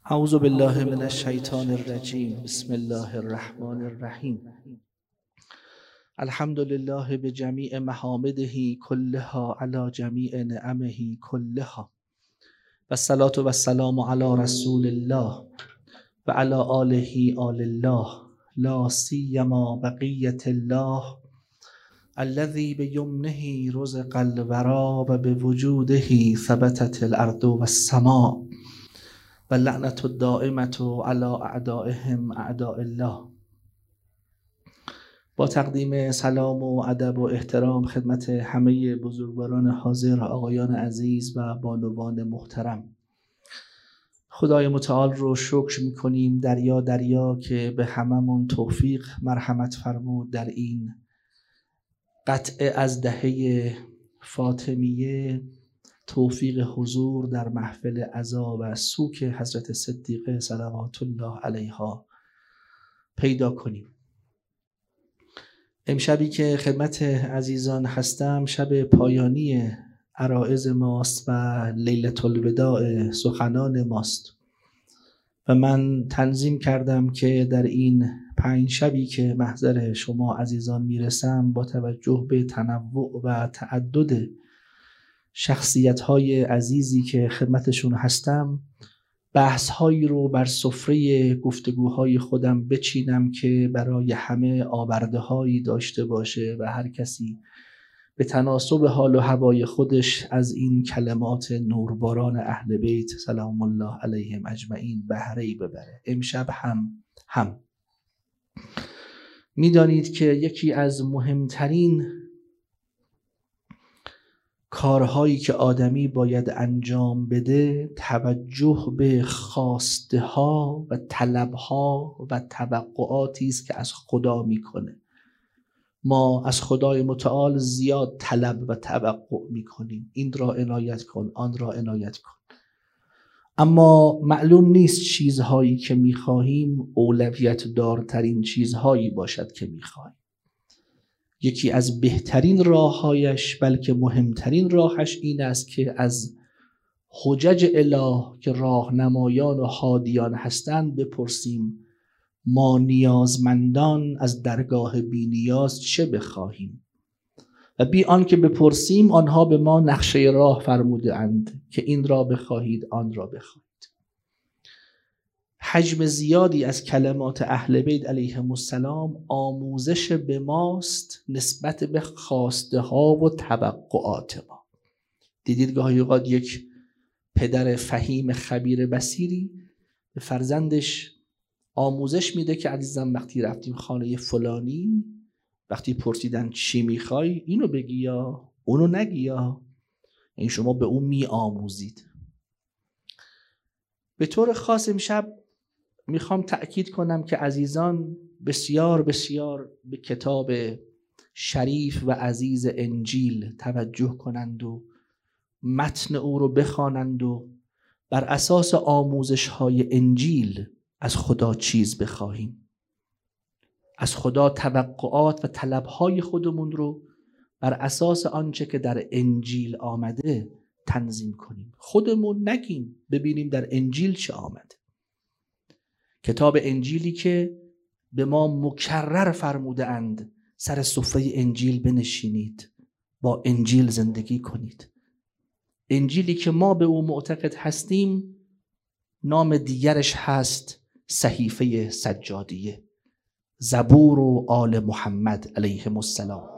اعوذ بالله من الشیطان الرجیم. بسم الله الرحمن الرحیم. الحمد لله بجمیع محامده کلها علی جمیع نعمه کلها و الصلاة و السلام علی رسول الله و علی آله آل الله لا سیما بقیة الله الذي بیمنه رزق الورى و بوجوده ثبتت الارض و السماء و لعنت الدائمة علی اعدائهم اعداء الله. با تقدیم سلام و ادب و احترام خدمت همه بزرگواران حاضر، آقایان عزیز و بانوان محترم، خدای متعال رو شکر میکنیم دریا دریا که به هممون توفیق مرحمت فرمود در این قطعه از دهه فاطمیه، توفیق حضور در محفل عزا و سوک حضرت صدیقه صلوات الله علیها پیدا کنیم. امشبی که خدمت عزیزان هستم شب پایانی عرائض ماست و لیلة الوداع سخنان ماست و من تنظیم کردم که در این 5 شبی که محضر شما عزیزان میرسم با توجه به تنوع و تعدد شخصیت‌های عزیزی که خدمتشون هستم بحث‌هایی رو بر سفره گفتگوهای خودم بچینم که برای همه آورده‌هایی داشته باشه و هر کسی به تناسب حال و هوای خودش از این کلمات نورباران اهل بیت سلام الله علیهم اجمعین بهره‌ای ببره. امشب هم می‌دانید که یکی از مهمترین کارهایی که آدمی باید انجام بده توجه به خواسته ها و طلب ها و توقعاتی است که از خدا میکنه. ما از خدای متعال زیاد طلب و توقع میکنیم، این را عنایت کن، آن را عنایت کن، اما معلوم نیست چیزهایی که میخواهیم اولویت دارترین چیزهایی باشد که میخواهیم. یکی از بهترین راههایش بلکه مهمترین راهش این است که از حجج اله که راهنمایان و هادیان هستند بپرسیم ما نیازمندان از درگاه بی نیاز چه بخواهیم و بی آن که بپرسیم آنها به ما نقشه راه فرموده اند که این را بخواهید آن را بخواهید. حجم زیادی از کلمات اهل بیت علیهم السلام آموزش به ماست نسبت به خواسته ها و توقعات ما. دیدید گاهی اوقات یک پدر فهیم خبیر بصیری به فرزندش آموزش میده که عزیزم وقتی رفتیم خانه فلانی، وقتی پرسیدن چی میخوای اینو بگی یا اونو نگی، یا این شما به اون می آموزید. به طور خاص امشب میخوام تأکید کنم که عزیزان بسیار بسیار به کتاب شریف و عزیز انجیل توجه کنند و متن او رو بخوانند و بر اساس آموزش های انجیل از خدا چیز بخواهیم. از خدا توقعات و طلب های خودمون رو بر اساس آنچه که در انجیل آمده تنظیم کنیم. خودمون نگیم، ببینیم در انجیل چه آمده. کتاب انجیلی که به ما مکرر فرموده اند سر سفره انجیل بنشینید، با انجیل زندگی کنید. انجیلی که ما به او معتقد هستیم نام دیگرش هست صحیفه سجادیه، زبور و آل محمد علیهم السلام.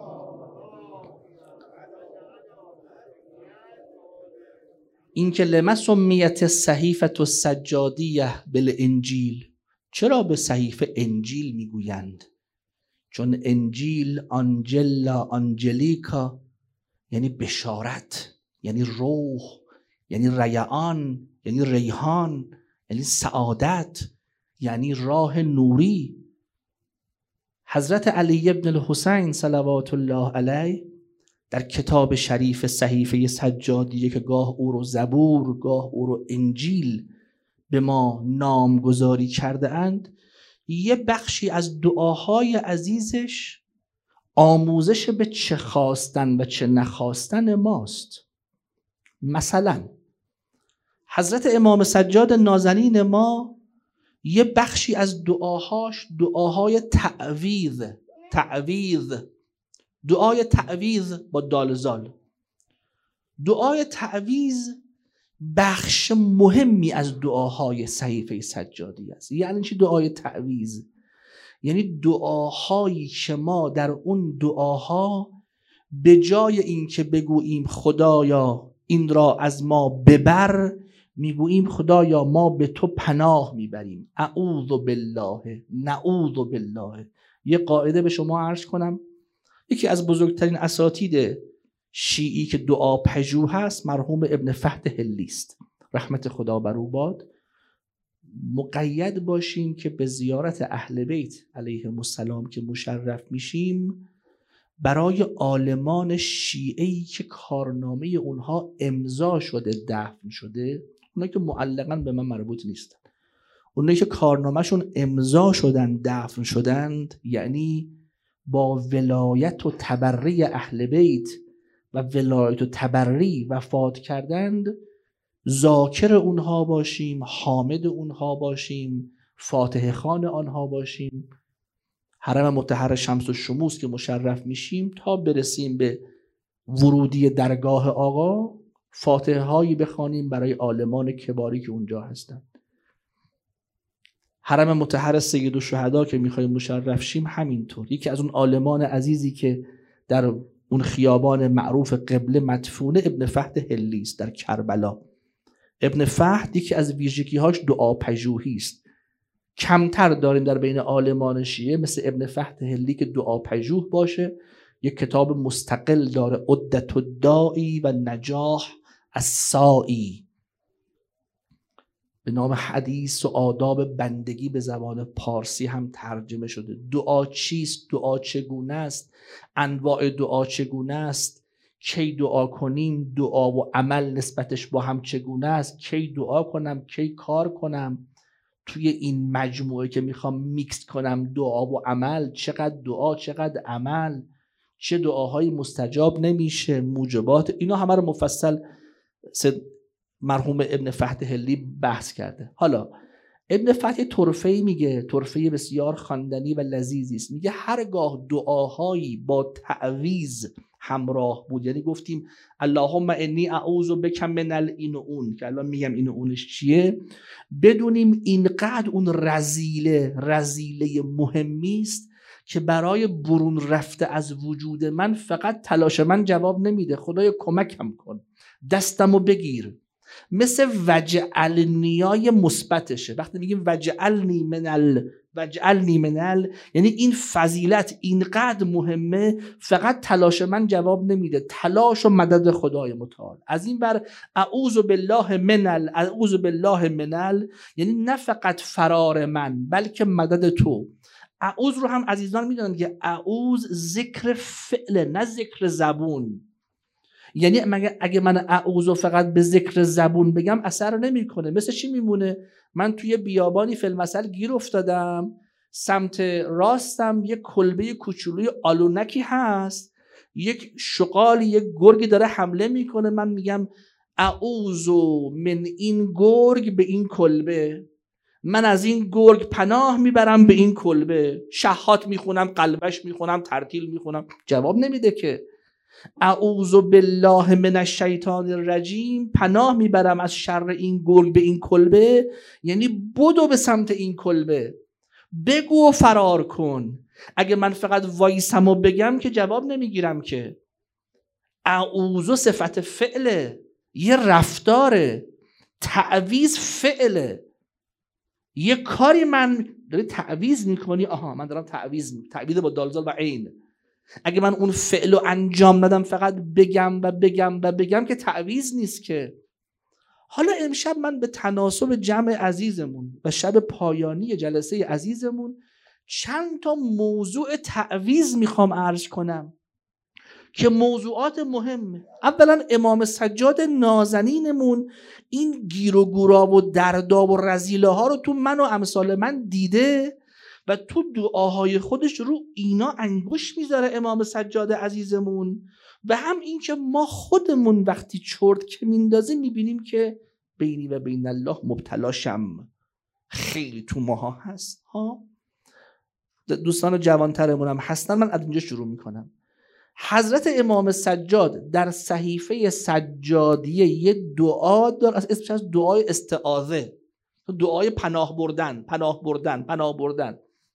این که لما سمیت صحیفه السجادیه بالانجیل، چرا به صحیفه انجیل میگویند؟ چون انجیل آنجلا آنجلیکا یعنی بشارت، یعنی روح، یعنی ریعان، یعنی ریحان، یعنی سعادت، یعنی راه نوری. حضرت علی ابن الحسین صلوات الله علیه در کتاب شریف صحیفه سجادیه که گاه او رو زبور گاه او رو انجیل به ما نامگذاری کرده اند، یه بخشی از دعاهای عزیزش آموزش به چه خواستن و چه نخواستن ماست. مثلا حضرت امام سجاد نازنین ما یه بخشی از دعاهاش دعاهای تعویض، دعای تعویض با دال زال. دعای تعویض بخش مهمی از دعاهای صحیفه سجادی است. یعنی چی دعای تعویض؟ یعنی دعاهایی که ما در اون دعاها به جای اینکه بگوییم خدایا این را از ما ببر، میگوییم خدایا ما به تو پناه میبریم. اعوذ بالله، نعوذ بالله. یه قاعده به شما عرض کنم، یکی از بزرگترین اساتید شیعی که دعا پژوه هست مرحوم ابن فهد هلی است، رحمت خدا بر او باد. مقید باشیم که به زیارت اهل بیت علیهم السلام که مشرف میشیم، برای عالمان شیعه‌ای که کارنامه اونها امضا شده دفن شده، اونایی که معلقاً به من مربوط نیستن، اونایی که کارنامهشون امضا شدن دفن شدند، یعنی با ولایت و تبری اهل بیت و ولایت و تبری وفات کردند، ذاکر اونها باشیم، حامد اونها باشیم، فاتحه خوان آنها باشیم. حرم مطهر شمس الشموس که مشرف میشیم تا برسیم به ورودی درگاه آقا، فاتحه هایی بخوانیم برای عالمان کباری که اونجا هستند. حرم مطهر سید الشهدا که میخوایم مشرف شیم همینطور. یکی از اون عالمان عزیزی که در اون خیابان معروف قبله مدفونه ابن فهد هلی است در کربلا. ابن فهد یکی از ویژگی‌هاش دعا پژوهی است. کمتر داریم در بین عالمان شیعه مثل ابن فهد هلی که دعا پژوه باشه. یک کتاب مستقل داره، عدت الداعی و نجاح الساعی، به نام حدیث و آداب بندگی، به زبان پارسی هم ترجمه شده. دعا چیست؟ دعا چگونه است؟ انواع دعا چگونه است؟ کی دعا کنیم؟ دعا و عمل نسبتش با هم چگونه است؟ کی دعا کنم؟ کی کار کنم؟ توی این مجموعه که میخوام میکس کنم دعا و عمل، چقدر دعا چقدر عمل، چه دعاهایی مستجاب نمیشه، موجبات، اینا همه رو مفصل مرحوم ابن فهد هلی بحث کرده. حالا ابن فهد طرفه‌ای میگه، طرفه بسیار خواندنی و لذیذی است، میگه هرگاه دعاهایی با تعویض همراه بود، یعنی گفتیم اللهم انی اعوذ بک من الین و اون، که الان میگم این و اونش چیه، بدونیم اینقدر اون رذیله مهمی است که برای برون رفته از وجود من فقط تلاش من جواب نمیده. خدای کمکم کن، دستمو بگیر. مثل وجعلنیای مثبتشه. وقتی میگیم وجعلنی منل یعنی این فضیلت اینقدر مهمه، فقط تلاش من جواب نمیده، تلاش و مدد خدای متعال. از این بر اعوذ بالله منل یعنی نه فقط فرار من بلکه مدد تو. اعوذ رو هم عزیزان میدونن که اعوذ ذکر فعل نه ذکر زبون. یعنی اگه من اعوذ فقط به ذکر زبون بگم اثر نمیکنه. مثل چی میمونه؟ من توی بیابانی فی‌المثل گیر افتادم، سمت راستم یک کلبه کوچولوی آلونکی هست، یک شغالی، یک گرگی داره حمله میکنه، من میگم اعوذ من این گرگ به این کلبه، من از این گرگ پناه میبرم به این کلبه، شهات میخونم، قلبش میخونم، ترتیل میخونم، جواب نمیده که. اعوذ بالله من الشیطان الرجیم، پناه میبرم از شر این گرگ به این کلبه، یعنی بدو به سمت این کلبه، بگو و فرار کن. اگه من فقط وایسم و بگم که جواب نمیگیرم که. اعوذ صفت فعله، یه رفتاره، تعویض فعله، یه کاری من داری تعویض میکنی، آها من دارم تعویض با دالزال و عین. اگه من اون فعل رو انجام ندم، فقط بگم که تعویض نیست که. حالا امشب من به تناسب جمع عزیزمون و شب پایانی جلسه عزیزمون چند تا موضوع تعویض میخوام عرض کنم که موضوعات مهمه. اولا امام سجاد نازنینمون این گیر و گورا و دردا و رذیله ها رو تو من و امثال من دیده و تو دعاهای خودش رو اینا انگوش میذاره امام سجاد عزیزمون. و هم این که ما خودمون وقتی چرت که میندازیم میبینیم که بینی و بین الله مبتلاشم، خیلی تو ماها هست ها. دوستان جوانترمون هم هستن، من از اینجا شروع میکنم. حضرت امام سجاد در صحیفه سجادیه یه دعا داره، اسمش از دعای استعاذه، دعای پناه بردن، پناه بردن، پناه بردن.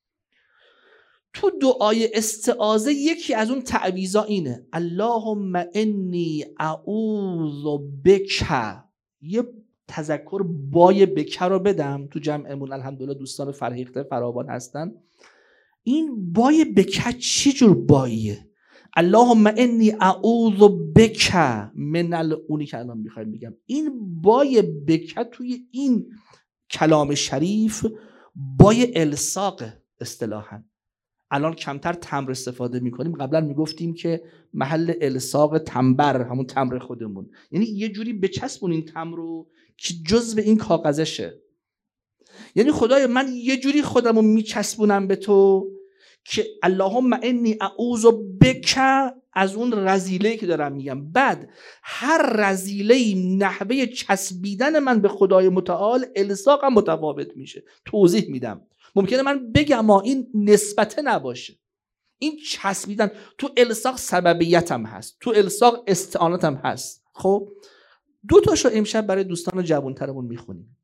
تو دعای استعاذه یکی از اون تعویضا اینه: اللهم انی اعوذ بک. یه تذکر بای بک رو بدم تو جمعمون، الحمدلله دوستان فرهیخته فراوان هستن. این بای بک چی جور باییه؟ اللهم انی اعوذ بک من اونی که الان میخوایم بگم. این بای بک توی این کلام شریف بای الصاق اصطلاحاً. الان کمتر تمر استفاده میکنیم، قبلا میگفتیم که محل الصاق تمبر، همون تمر خودمون، یعنی یه جوری بچسبون این تمر رو که جزء این کاغذشه. یعنی خدای من یه جوری خودمو میچسبونم به تو که اللهم انی اعوذ بک از اون رذیله‌ای که دارم میگم. بعد هر رذیله‌ای نحوه چسبیدن من به خدای متعال الصاقم متفاوت میشه. توضیح میدم. ممکنه من بگم این نسبته نباشه، این چسبیدن تو الصاق سببیت هم هست، تو الصاق استعانت هم هست. خب دو تاشو امشب برای دوستان جوانترمون میخونیم.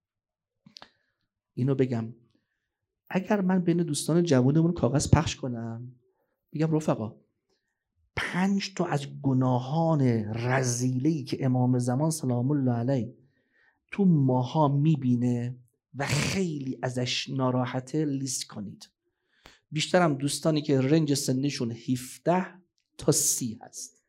اینو بگم اگر من بین دوستان جوانمون کاغذ پخش کنم بگم رفقا 5 تا از گناهان رذیله‌ای که امام زمان سلام الله علیه تو ماها میبینه و خیلی ازش ناراحته لیست کنید. بیشترم دوستانی که رنج سنشون 17 تا 30 هست.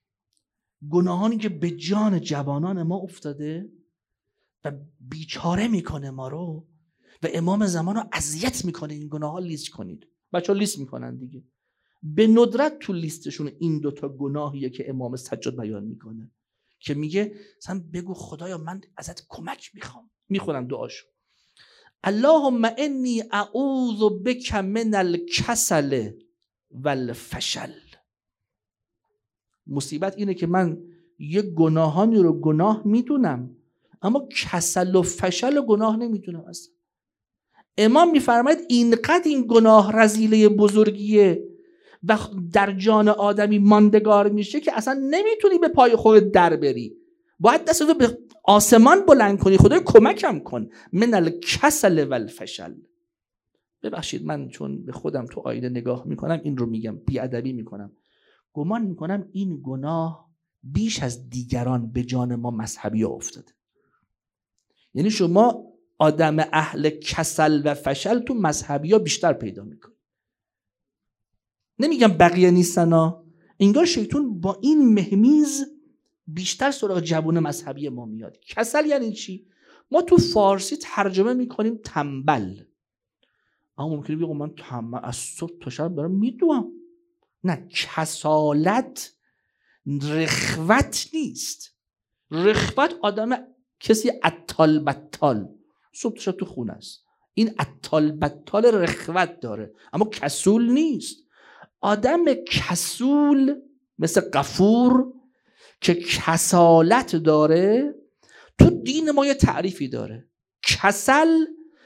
گناهانی که به جان جوانان ما افتاده و بیچاره میکنه ما رو و امام زمان رو اذیت میکنه. این گناه ها لیست کنید. بچه ها لیست میکنن دیگه. به ندرت تو لیستشون این 2 تا گناهیه که امام سجاد بیان میکنه که میگه مثلا بگو خدایا من ازت کمک میخوام. میخونم دعاشو: اللهم انی اعوذ بک من الکسل والفشل. مصیبت اینه که من یه گناهانی رو گناه میدونم اما کسل و فشل و گناه نمیدونم اصلا. امام میفرماید اینقدر این گناه رذیله بزرگیه و در جان آدمی ماندگار میشه که اصلا نمیتونی به پای خودت در بری، باید دستتو به آسمان بلند کنی خدای کمکم کن. من الکسل والفشل. ببخشید من چون به خودم تو آینه نگاه میکنم این رو میگم، بیادبی میکنم. گمان میکنم این گناه بیش از دیگران به جان ما مذهبی افتاده. یعنی شما آدم اهل کسل و فشل تو مذهبی ها بیشتر پیدا میکنی. نمیگم بقیه نیستن ها، انگار شیطان با این مهمیز بیشتر سراغ جوان مذهبی ما میاد. کسل یعنی چی؟ ما تو فارسی ترجمه میکنیم تنبل، اما ممکنه بگم من تنبل از صبح تا شب دارم میدوام. نه، کسالت رخوت نیست. رخوت آدم کسی عطال بطال صبح تا شب تو خونه است، این عطال بطال رخوت داره اما کسول نیست. آدم کسول مثل غفور که کسالت داره تو دین ما یه تعریفی داره. کسل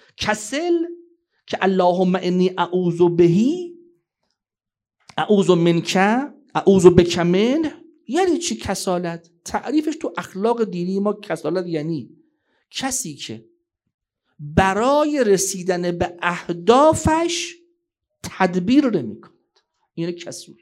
که اللهم انی اعوذ بهی، اعوذ منک، اعوذ بک من، یعنی چی کسالت؟ تعریفش تو اخلاق دینی ما کسالت یعنی کسی که برای رسیدن به اهدافش تدبیر نمی‌کند. این کسول.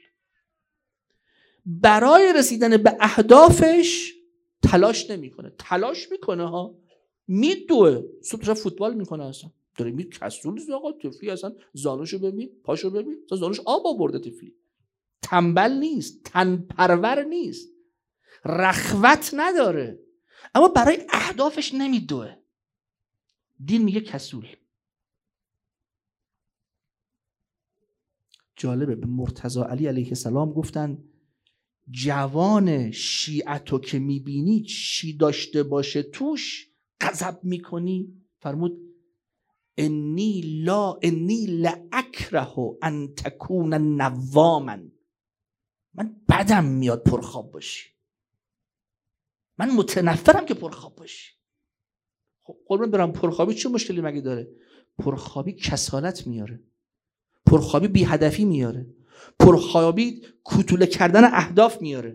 برای رسیدن به اهدافش تلاش نمیکنه. تلاش میکنه ها، میدوه، صبح فوتبال میکنه، اصلا داره میگه کسول آقا. طفلی اصلا زانوشو ببین، پاشو ببین، اصلا زانوش آب آورده. طفلی تنبل نیست، تن پرور نیست، رخوت نداره اما برای اهدافش نمیدوه. دین میگه کسول. جالبه به مرتضی علی علیه السلام گفتن جوان شیعتو که میبینی چی داشته باشه توش غضب میکنی؟ فرمود انی لاکره ان تکون نواما. من بدم میاد پرخواب باشی، من متنفرم که پرخواب باشی. قربون برم پرخوابی چه مشکلی مگه داره؟ پرخوابی کسالت میاره، پرخوابی بی هدفی میاره، پرخوابی کوتوله کردن اهداف میاره.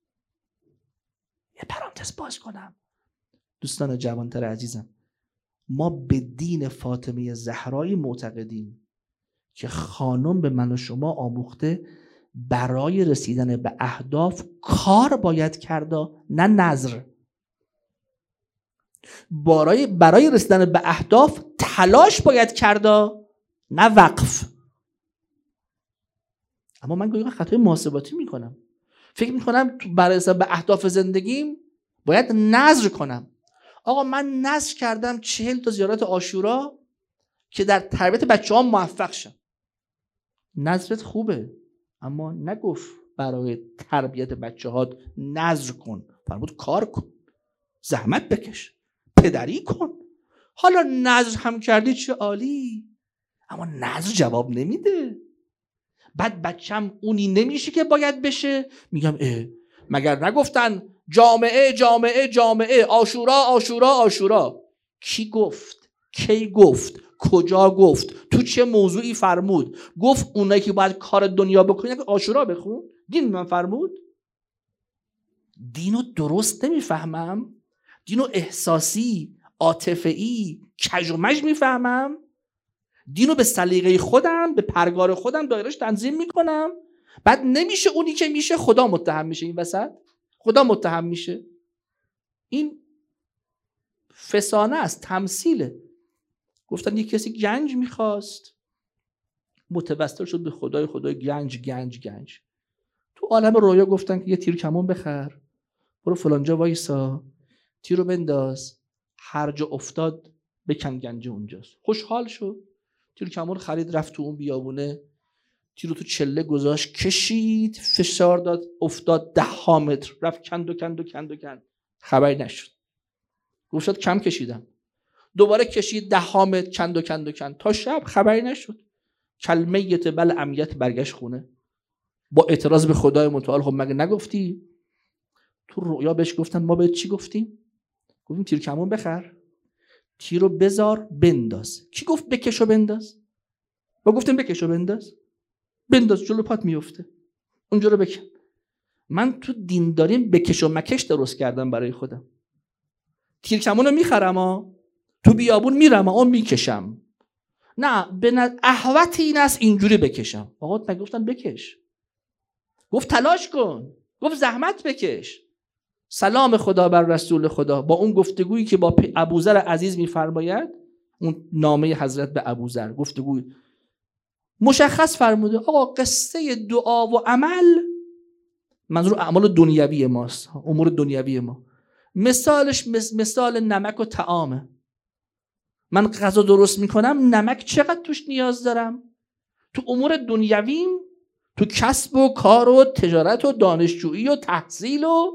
یه پرانتز باز کنم، دوستان جوانتر عزیزم، ما به دین فاطمه زهرایی معتقدیم که خانم به من و شما آموخته برای رسیدن به اهداف کار باید کرد، نه نظر. برای رسیدن به اهداف تلاش باید کرد، نه وقف. اما من گاهی خطای محاسباتی میکنم، فکر میکنم برای رسیدن به اهداف زندگیم باید نظر کنم. آقا من نظر کردم 40 تا زیارت عاشورا که در تربیت بچه ها موفق شم. نظرت خوبه، اما نگفت برای تربیت بچه ها نظر کن، فرمود کار کن، زحمت بکش، پدری کن. حالا نظر هم کردی چه عالی، اما نظر جواب نمیده. بعد بچم اونی نمیشه که باید بشه، میگم مگر نگفتن جامعه جامعه جامعه، عاشورا عاشورا عاشورا؟ کی گفت؟ کی گفت؟ کجا گفت؟ تو چه موضوعی فرمود؟ گفت اونایی که باید کار دنیا بکنن که عاشورا بخون؟ دین من فرمود؟ دینو درست نمیفهمم، دینو احساسی، عاطفه‌ای، کج و مج میفهمم، دینو به سلیقه خودم، به پرگار خودم دایرهش تنظیم میکنم. بعد نمیشه اونی که میشه، خدا متهم میشه این وسط، خدا متهم میشه. این فسانه است، تمثیله. گفتن یک کسی گنج میخواست، متوسل شد به خدای، خدای گنج گنج گنج. تو عالم رویا گفتن که یه تیر کمان بخر، برو فلانجا وایسا، تیرو بنداز، هر جا افتاد بکن گنج اونجاست. خوشحال شد، تیر کمان خرید، رفت تو اون بیابونه، تیرو تو چله گذاشت، کشید، فشار داد، افتاد 10 متر، رفت کند و کند و کند و کند، خبری نشد. گفت کم کشیدم. دوباره کشید 10 متر، کند و کند و کند تا شب، خبری نشد. کلمیت بل امیت، برگشت خونه با اعتراض به خدای متعال. خب مگه نگفتی؟ تو رویا بهش گفتن ما بهت چی گفتیم؟ گفتیم تیر کمان بخر، تیرو بذار بنداز. کی گفت بکش و بنداز؟ ما گفتیم بکش و بنداز، بنداز جلو پات میفته، اونجا رو بکن. من تو دینداریم بکش و مکش درست کردم برای خودم. تیر کمانو میخرم، تو بیابون میرم، میکشم. نه به احوط این است اینجوری بکشم. آقا نگفتن بکش، گفت تلاش کن، گفت زحمت بکش. سلام خدا بر رسول خدا، با اون گفتگویی که با ابوذر عزیز میفرماید، اون نامه حضرت به ابوذر، گفتگوی مشخص فرموده. آقا قصه دعا و عمل، منظور اعمال دنیوی ماست، امور دنیوی ما، مثالش مثال نمک و طعامه. من غذا درست میکنم، نمک چقدر توش نیاز دارم؟ تو امور دنیویم، تو کسب و کار و تجارت و دانشجویی و تحصیل و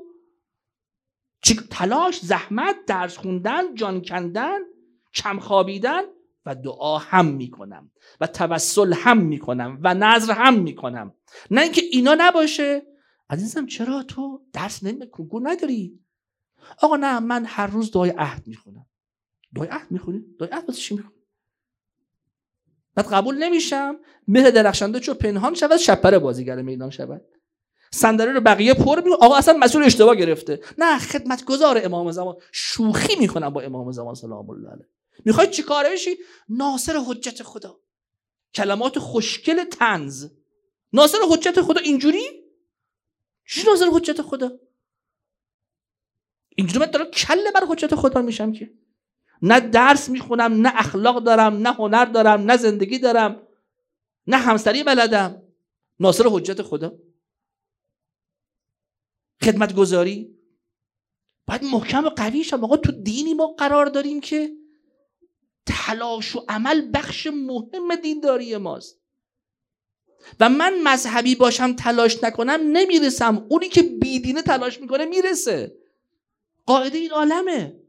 تلاش، زحمت، درس خوندن، جان کندن، کم خوابیدن و دعا هم میکنم و توسل هم میکنم و نذر هم میکنم. نه اینکه اینا نباشه. عزیزم چرا تو درس کنکور نداری؟ آقا نه من هر روز دعای عهد میخونم. دعای عهد میخونی؟ دعای عهد واسه چی میخونی؟ بعد قبول نمیشم، مهر درخشنده چو پنهان شود، شپره بازیگر میدان شود. صندلی رو بقیه پر میکنه، آقا اصلا مسئول اشتباه گرفته. نه خدمتگزار امام زمان، شوخی میکنم با امام زمان سلام الله علیه. میخوای چی کاره بشی؟ ناصر حجت خدا، کلمات خوشگل طنز. ناصر حجت خدا اینجوری؟ چی ناصر حجت خدا؟ اینجوری من دارم کله بر حجت خدا میشم که نه درس میخونم، نه اخلاق دارم، نه هنر دارم، نه زندگی دارم، نه همسری بلدم. ناصر حجت خدا، خدمتگزاری. باید محکم و قوی شم. آقا تو دینی ما قرار داریم که تلاش و عمل بخش مهم دینداری ماست و من مذهبی باشم تلاش نکنم نمیرسم، اونی که بیدینه تلاش میکنه میرسه. قاعده این عالمه.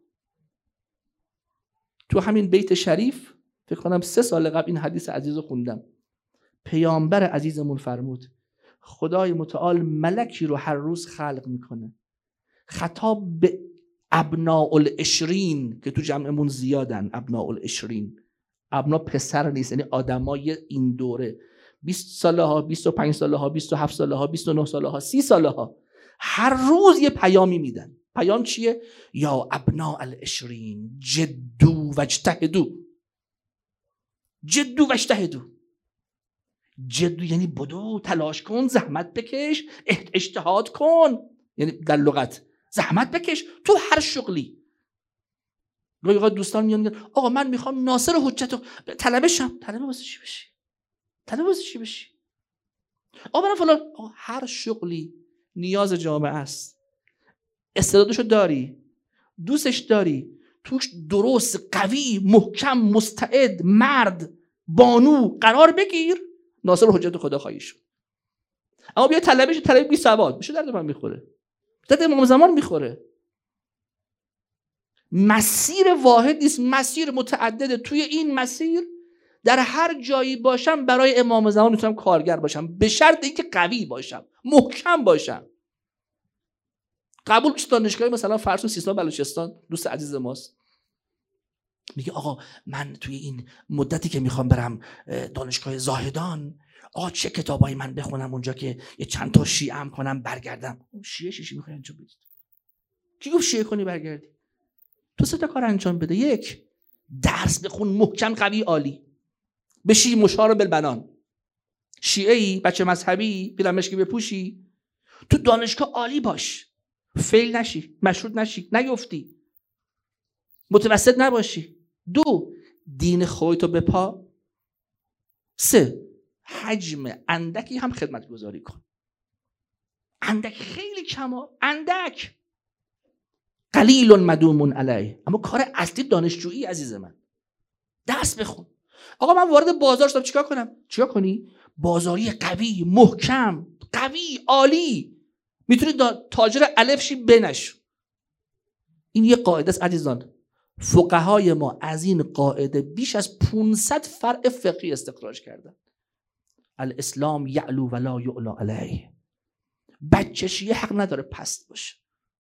تو همین بیت شریف فکر کنم 3 سال قبل این حدیث عزیز رو خوندم. پیامبر عزیزمون فرمود خدای متعال ملکی رو هر روز خلق میکنه، خطاب به ابناء العشرین که تو جمعمون زیادن، ابناء العشرین، ابنا پسر نیست، یعنی آدمای این دوره، 20 ساله ها، 25 ساله ها، 27 ساله ها، 29 ساله ها، 30 ساله ها، هر روز یه پیامی میدن. پیام چیه؟ یا ابناء العشرین جدو واجتهدوا. جدو واجتهدوا، جدو یعنی بدو، تلاش کن، زحمت بکش، اجتهاد کن، یعنی در لغت زحمت بکش تو هر شغلی. گاهی اوقات دوستان میان میگن آقا من میخوام ناصر حجت طلبه شم. طلبه واسه چی بشی؟ طلبه واسه چی بشی؟ آقا من فلان. هر شغلی نیاز جامعه است، استعدادشو داری، دوستش داری، توش درست، قوی، محکم، مستعد، مرد، بانو قرار بگیر، ناصر حجت خدا خواهی شد. اما بیا طلبه بی سواد بشه، درد من میخوره، درد امام زمان میخوره. مسیر واحد نیست، مسیر متعدده. توی این مسیر در هر جایی باشم برای امام زمان میتونم کارگر باشم، به شرط اینکه قوی باشم، محکم باشم. قبول بشه دانشگاه مثلا فرض کن سیستان بلوچستان، دوست عزیز ماست، میگه آقا من توی این مدتی که میخوام برم دانشگاه زاهدان، آقا چه کتابایی من بخونم اونجا که یه چند تا شیعه هم کنم برگردم. شیعه چی میخوای انجام بدید؟ کی گفت شیعه کنی برگردی؟ تو 3 تا کار انجام بده. 1، درس بخون محکم، قوی، عالی، بشی مشار بالبنان. شیعه‌ای، بچه مذهبی، پیرمشکی بپوشی، تو دانشگاه عالی باش، فیل نشی، مشروط نشی، نیفتی، متوسط نباشی. 2، دین خودتو بپا. 3، حجم اندکی هم خدمت گذاری کن. اندک خیلی کما، اندک، قلیل مدوم علیه. اما کار اصلی دانشجویی عزیز من. درس بخون. آقا من وارد بازار شدم، چیکار کنم؟ چیکار کنی؟ بازاری قوی، محکم، قوی، عالی. میتونی تاجر الف شی بنش. این یه قاعده است عزیزان. فقهای ما از این قاعده بیش از 500 فرع فقهی استخراج کردن. الاسلام یعلو ولا یعلا علیه. بچه شیعه حق نداره پست باشه.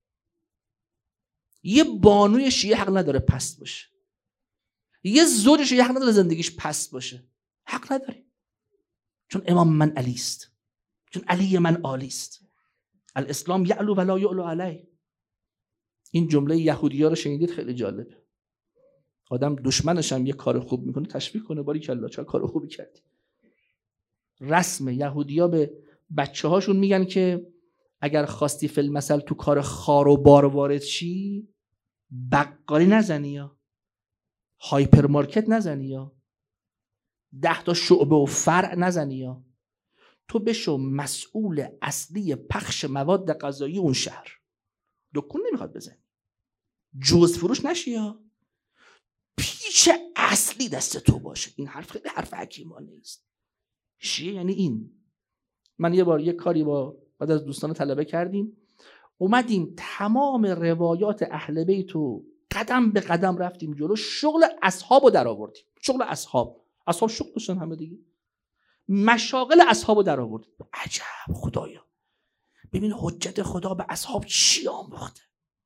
یه بانوی شیعه حق نداره پست باشه. یه زوج شیعه حق نداره زندگیش پست باشه. حق نداره. چون امام من علی است. چون علی من عالی است. الاسلام یعلو ولا یعلا علیه. این جمله یهودی‌ها رو شنیدید؟ خیلی جالبه. آدم دشمنش هم یه کار خوب میکنه تشویق کنه، باریکلا چه کار خوبی کردی. رسم یهودی‌ها به بچه‌هاشون میگن که اگر خواستی فی المثل تو کار خار و بار وارد شی، بقالی نزنی یا هایپرمارکت نزنی یا 10 تا شعبه و فرع نزنی، یا تو بشو مسئول اصلی پخش مواد غذایی اون شهر. دکون نمیخواد بزنی، جز فروش نشی، یا پیچ اصلی دست تو باشه. این حرف خیلی حرف حکیمانه است. شیعه یعنی این. من یه بار یه کاری با بعد از دوستان طلبه کردیم، اومدیم تمام روایات اهل بیت رو قدم به قدم رفتیم جلو، شغل اصحاب رو در آوردیم. شغل اصحاب شغل داشتن همه دیگه، مشاغل اصحاب رو در آوردیم. عجب خدایا، ببین حجت خدا به اصحاب چی آموخته.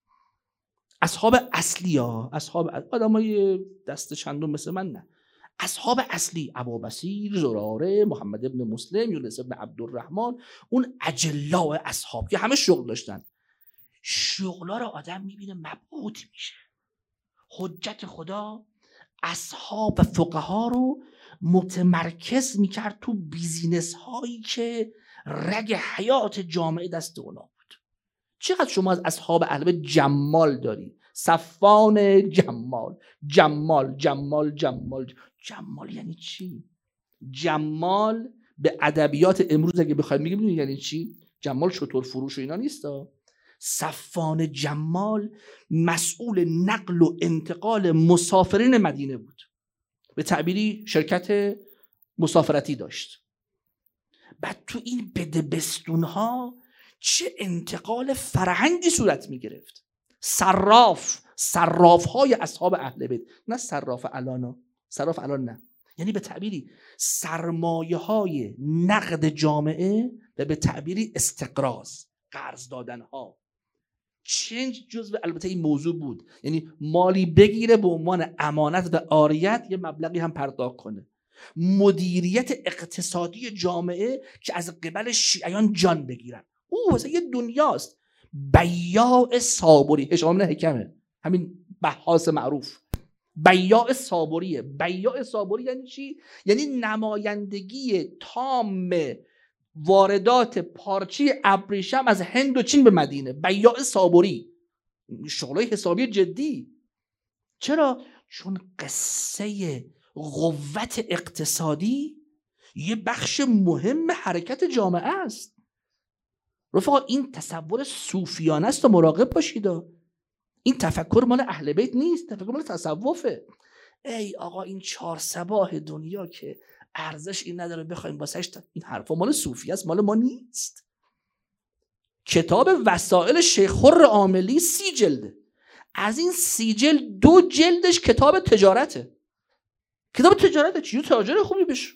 اصحاب اصلی ها، اصحاب آدمای دست چندم مثل من نه، اصحاب اصلی، ابوبصیر، زراره، محمد ابن مسلم، یونس ابن عبدالرحمن، اون اجلاء اصحاب که همه شغل داشتن. شغلا رو آدم میبینه مبهوت میشه. حجت خدا اصحاب و فقها رو متمرکز میکرد تو بیزینس هایی که رگ حیات جامعه دست اونا بود. چقدر شما از اصحاب اهل بیت جمال داری؟ صفان جمال، جمال جمال جمال. جمال یعنی چی؟ جمال به ادبیات امروز اگه بخوایم بگیم یعنی چی؟ جمال شطور فروش و اینا نیست. صفان جمال مسئول نقل و انتقال مسافرین مدینه بود. به تعبیری شرکت مسافرتی داشت. بعد تو این بدبستون ها چه انتقال فرهنگی صورت می گرفت. صراف های اصحاب اهل بیت، نه صراف الان نه، یعنی به تعبیری سرمایه های نقد جامعه و به تعبیری استقراض، قرض دادن ها. چنج جزء البته این موضوع بود، یعنی مالی بگیره به عنوان امانت و عاریت، یه مبلغی هم پرداخت کنه. مدیریت اقتصادی جامعه که از قبل شیعیان جان بگیرن، او واسه یه دنیاست. بیاع صابری، هشام بن حکمه، همین بحاث معروف، بیاع صابریه. بیاع صابری یعنی چی؟ یعنی نمایندگی تام واردات پارچه ابریشم از هند و چین به مدینه. بیاع صابری، شغلای حسابی جدی. چرا؟ چون قصه قوت اقتصادی یه بخش مهم حرکت جامعه است. رفقا این تصور صوفیانه است و مراقب باشید. این تفکر مال اهل بیت نیست، تفکر مال تصوفه. ای آقا این 4 صباح دنیا که ارزش این نداره بخوایم واسش، این حرفا مال صوفی است، مال ما نیست. کتاب وسائل شیخ خر عاملی 30 جلده، از این 30 جلد 2 جلدش کتاب تجارته. کتاب تجارته، چیو تاجر خوبی بش،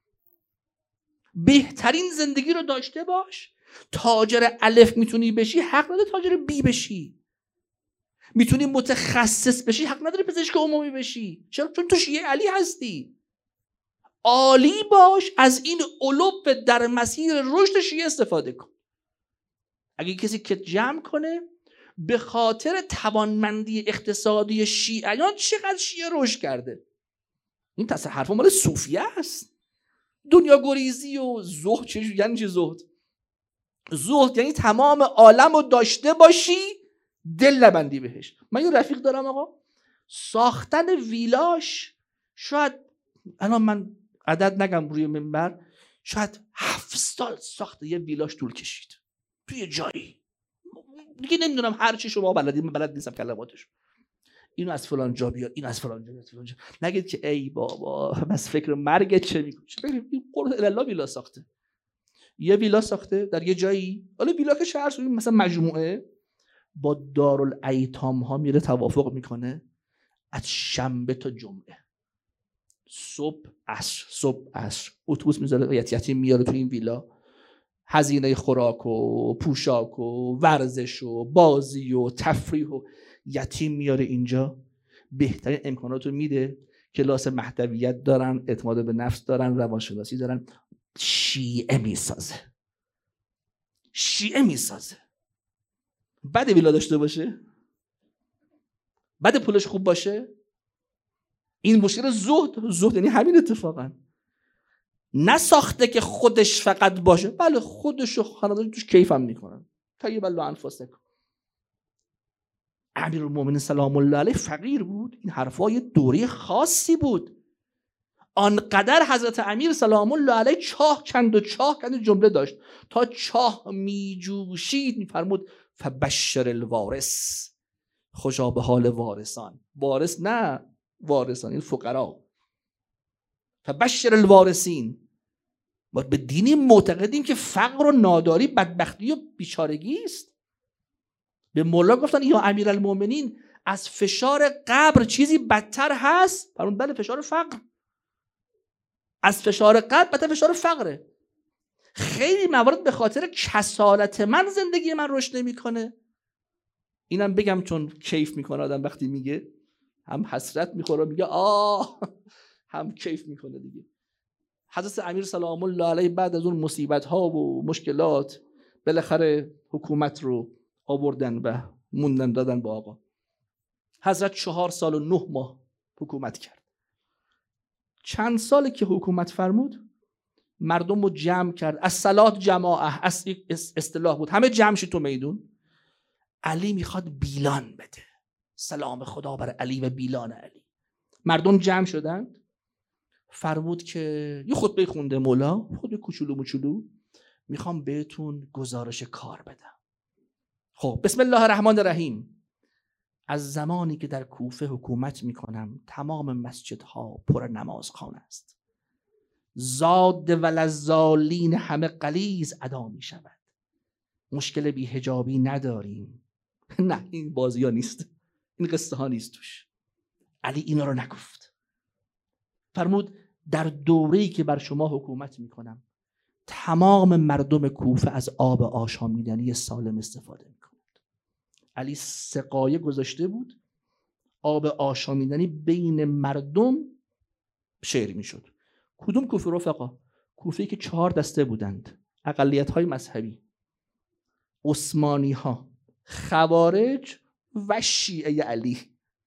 بهترین زندگی رو داشته باش. تاجر الف میتونی بشی، حق نداره تاجر بی بشی. میتونی متخصص بشی، حق نداره پزشک عمومی بشی. چرا؟ چون تو شیعه علی هستی. عالی باش، از این علوف در مسیر رشد شیعه استفاده کن. اگه کسی که جمع کنه به خاطر توانمندی اقتصادی شیعیان چقدر شیعه رشد کرده، این حرفا مال صوفیه است. دنیا گریزی و زهد. چه یعنی چه زهد؟ زهد یعنی تمام عالم رو داشته باشی، دل نبندی بهش. من یه رفیق دارم آقا، ساختن ویلاش شاید الان من عدد نگم روی منبر، شاید 7 سال ساخت یه ویلاش طول کشید توی جایی دیگه. نمیدونم هر چی شما بلدید، من بلد نیستم کلماتش. اینو از فلان جا بیار، این از فلان جا، از فلان جا. نگید که ای بابا بس فکر مرگ چه میکنه. این قرآن الا ویلا ساخته، یه ویلا ساخته در یه جایی. حالا ویلا که شهر شده مثلا مجموعه، با دارالایتام ها میره توافق میکنه از شنبه تا جمعه، صبح عصر اتوبوس میذاره، یتیم میاره تو این ویلا، هزینه خوراک و پوشاک و ورزش و بازی و تفریح و یتیم میاره اینجا. بهترین امکانات رو میده، کلاس مهدویت دارن، اعتماد به نفس دارن، روانشناسی دارن. شیعه میسازه. بعد ویلا داشته باشه، بعد پولش خوب باشه. این مشکل زهد یعنی همین اتفاقا. نساخته که خودش فقط باشه، بله خودش و خانواده توش کیفم میکنن. طیب الله انفسکم. امیرالمومنین سلام الله علیه فقیر بود. این حرفای دوره خاصی بود. آنقدر حضرت امیر سلام الله علیه چاه کند جمله داشت تا چاه میجوشید میفرمود فبشر الوارث، خوشا به حال وارثان. وارث نه وارثان، این فقرا. فبشر الوارثین. ما به دینی معتقدیم که فقر و ناداری بدبختی و بیچارگی است. به مولا گفتن یا امیرالمومنین از فشار قبر چیزی بدتر هست؟ فرمود بله، فشار فقر. از فشار قبر بدتر فشار فقره. خیلی موارد به خاطر کسالت من زندگی من رشد نمیکنه. اینم بگم چون کیف میکنه آدم وقتی میگه، هم حسرت میخوره میگه هم کیف میکنه دیگه. حضرت امیر سلام الله علیه بعد از اون مصیبت ها و مشکلات بالاخره حکومت رو آوردن و موندن دادن با آقا. حضرت 4 سال و 9 ماه حکومت کرد. چند سالی که حکومت فرمود مردم رو جمع کرد. از صلات جماعه اصطلاح بود، همه جمع شد تو میدون. علی میخواد بیلان بده، سلام خدا بر علی و بیلان علی. مردم جمع شدند، فرمود که یه خطبه خونده مولا، خود کوچولو موچولو، میخوام بهتون گزارش کار بدم. خب بسم الله الرحمن الرحیم. از زمانی که در کوفه حکومت میکنم تمام مسجدها پر نمازخوان است. زاد ولزالین همه غلیظ ادا میشود. مشکل بی حجابی نداریم. نه این بازی ها نیست، این قصه ها نیست توش. علی اینا رو نگفت. فرمود در دوره‌ای که بر شما حکومت میکنم تمام مردم کوفه از آب آشامیدنی سالم استفاده میکنند. علی سقایه گذاشته بود، آب آشامیدنی بین مردم شعر میشد. کدوم کوفه رفقا؟ کوفه‌ای که 4 دسته بودند: اقلیت‌های مذهبی، عثمانی‌ها، خوارج و شیعه علی.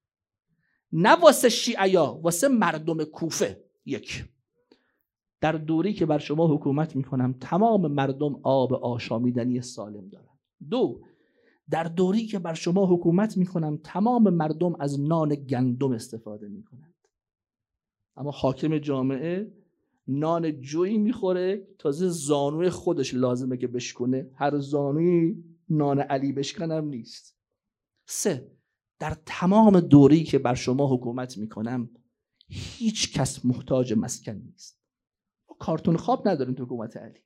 نه واسه شیعیا، واسه مردم کوفه. یک، در دوری که بر شما حکومت میکنم تمام مردم آب آشامیدنی سالم دارن. 2، در دوری که بر شما حکومت میکنم تمام مردم از نان گندم استفاده میکنند. اما حاکم جامعه نان جویی میخوره، تازه زانوی خودش لازمه که بشکنه، هر زانوی نان علی بشکنم نیست. 3، در تمام دوری که بر شما حکومت میکنم هیچ کس محتاج مسکن نیست. کارتون خواب نداریم تو حکومت علی.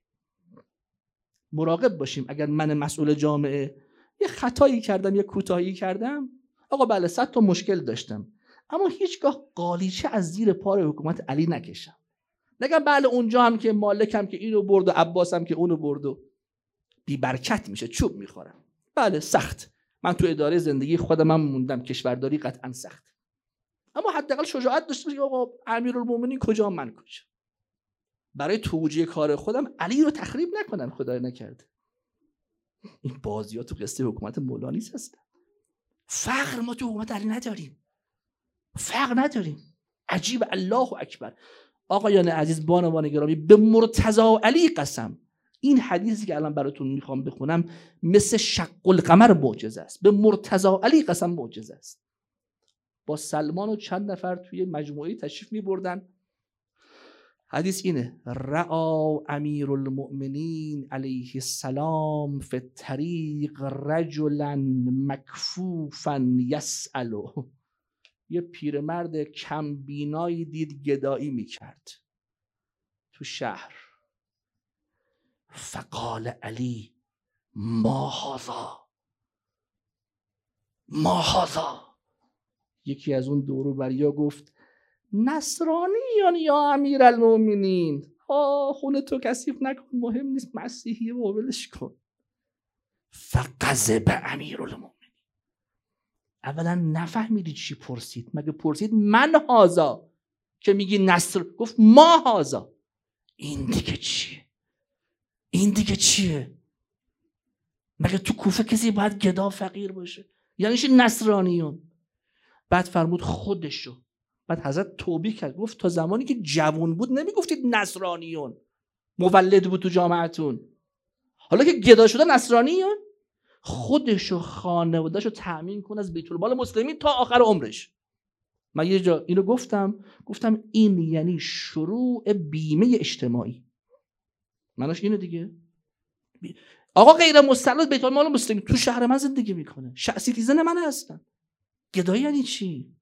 مراقب باشیم اگر من مسئول جامعه یه خطایی کردم، یه کوتاهی کردم، آقا بله 100 تا مشکل داشتم، اما هیچگاه قالیچه از زیر پای حکومت علی نکشم. نگم بله اونجا هم که مالکم که اینو برد و عباسم که اونو برد و بی برکت میشه، چوب میخورم. بله سخت، من تو اداره زندگی خودم هم موندم، کشورداری قطعا سخت، اما حداقل شجاعت داشتم که آقا امیرالمومنین کجا من کجا. برای توجیه کار خودم علی رو تخریب نکنن، خدای نکرده. این بازیات تو قصه حکومت مولا هست. فقر ما تو حکومت علی نداریم، فقر نداریم. عجیب، الله اکبر. آقایان عزیز، بانوان گرامی، به مرتضی علی قسم، این حدیثی که الان براتون میخوام بخونم مثل شق القمر معجزه است. به مرتضی علی قسم معجزه است. با سلمان و چند نفر توی مجموعه تشریف میبردن. حدیث اینه: رعا امیر المؤمنین علیه السلام فی الطریق رجلا مکفوفا یسألو. یه پیرمرد کم بینایی دید گدایی میکرد تو شهر. فقال علی ما هذا. یکی از اون دورو بریا گفت نصرانیان یا امیر المؤمنین. خونه تو کثیف نکن، مهم نیست، مسیحی و ولش کن. فغضب امیر المؤمنین. اولا نفهمیدی چی پرسید؟ مگه پرسید من هذا که میگی نصر؟ گفت ما هذا. این دیگه چیه؟ مگه تو کوفه کسی باید گدا فقیر باشه؟ یعنی چی نصرانیون؟ بعد فرمود خودشو. بعد حضرت توبیه کرد، گفت تا زمانی که جوان بود نمیگفتید نصرانیون، مولد بود تو جامعتون، حالا که گدا شده نصرانیون. خودشو خانوادهشو تأمین کن از بیت المال مسلمین تا آخر عمرش. من یه جا اینو گفتم این یعنی شروع بیمه اجتماعی. معناش اینه دیگه. آقا غیر مستند بیت المال مسلمین تو شهر من زندگی میکنه، سیتیزن من هستن. گدایی یعنی چی؟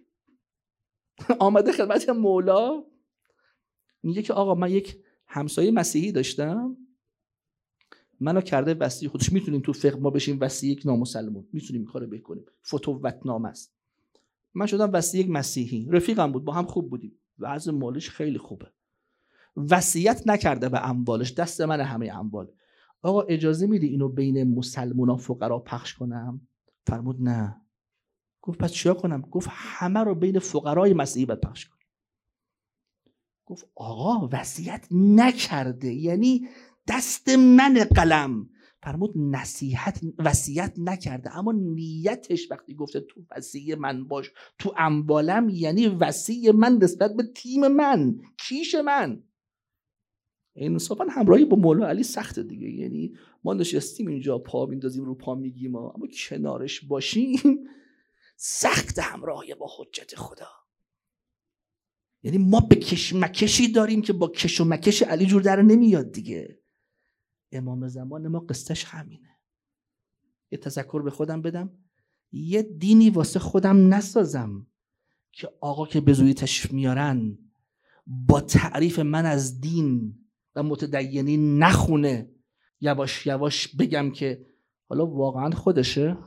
آمده خدمت مولا میگه که آقا من یک همسایه مسیحی داشتم، منو کرده وصی خودش. میتونیم تو فقه ما بشیم وصی یک نامسلمون، میتونیم این کارو بکنیم، فتوت نامه است. من شدم وصی یک مسیحی، رفیقم بود، با هم خوب بودیم، وضع مالش خیلی خوبه، وصیت نکرده به اموالش، دست من همه اموال. آقا اجازه میدی اینو بین مسلمونا فقرا پخش کنم؟ فرمود نه. گفت پس چیا کنم؟ گفت همه رو بین فقرای مسیحی باید پخش کنم. گفت آقا وصیت نکرده یعنی دست من قلم. فرمود وصیت نکرده، اما نیتش وقتی گفته تو وصی من باش تو اموالم، یعنی وصی من نسبت به تیم من، کیش من. انصافا همراهی با مولا علی سخته دیگه. یعنی ما نشستیم اینجا پا میندازیم رو پا میگیم، اما کنارش باشیم سخت همراهی با حجت خدا. یعنی ما به کش مکشی داریم که با کش و مکش علی جور در نمیاد دیگه. امام زمان ما قصتش همینه. یه تذکر به خودم بدم، یه دینی واسه خودم نسازم که آقا که به زودی تشریف میارن با تعریف من از دین و متدینی نخونه، یواش یواش بگم که حالا واقعا خودشه،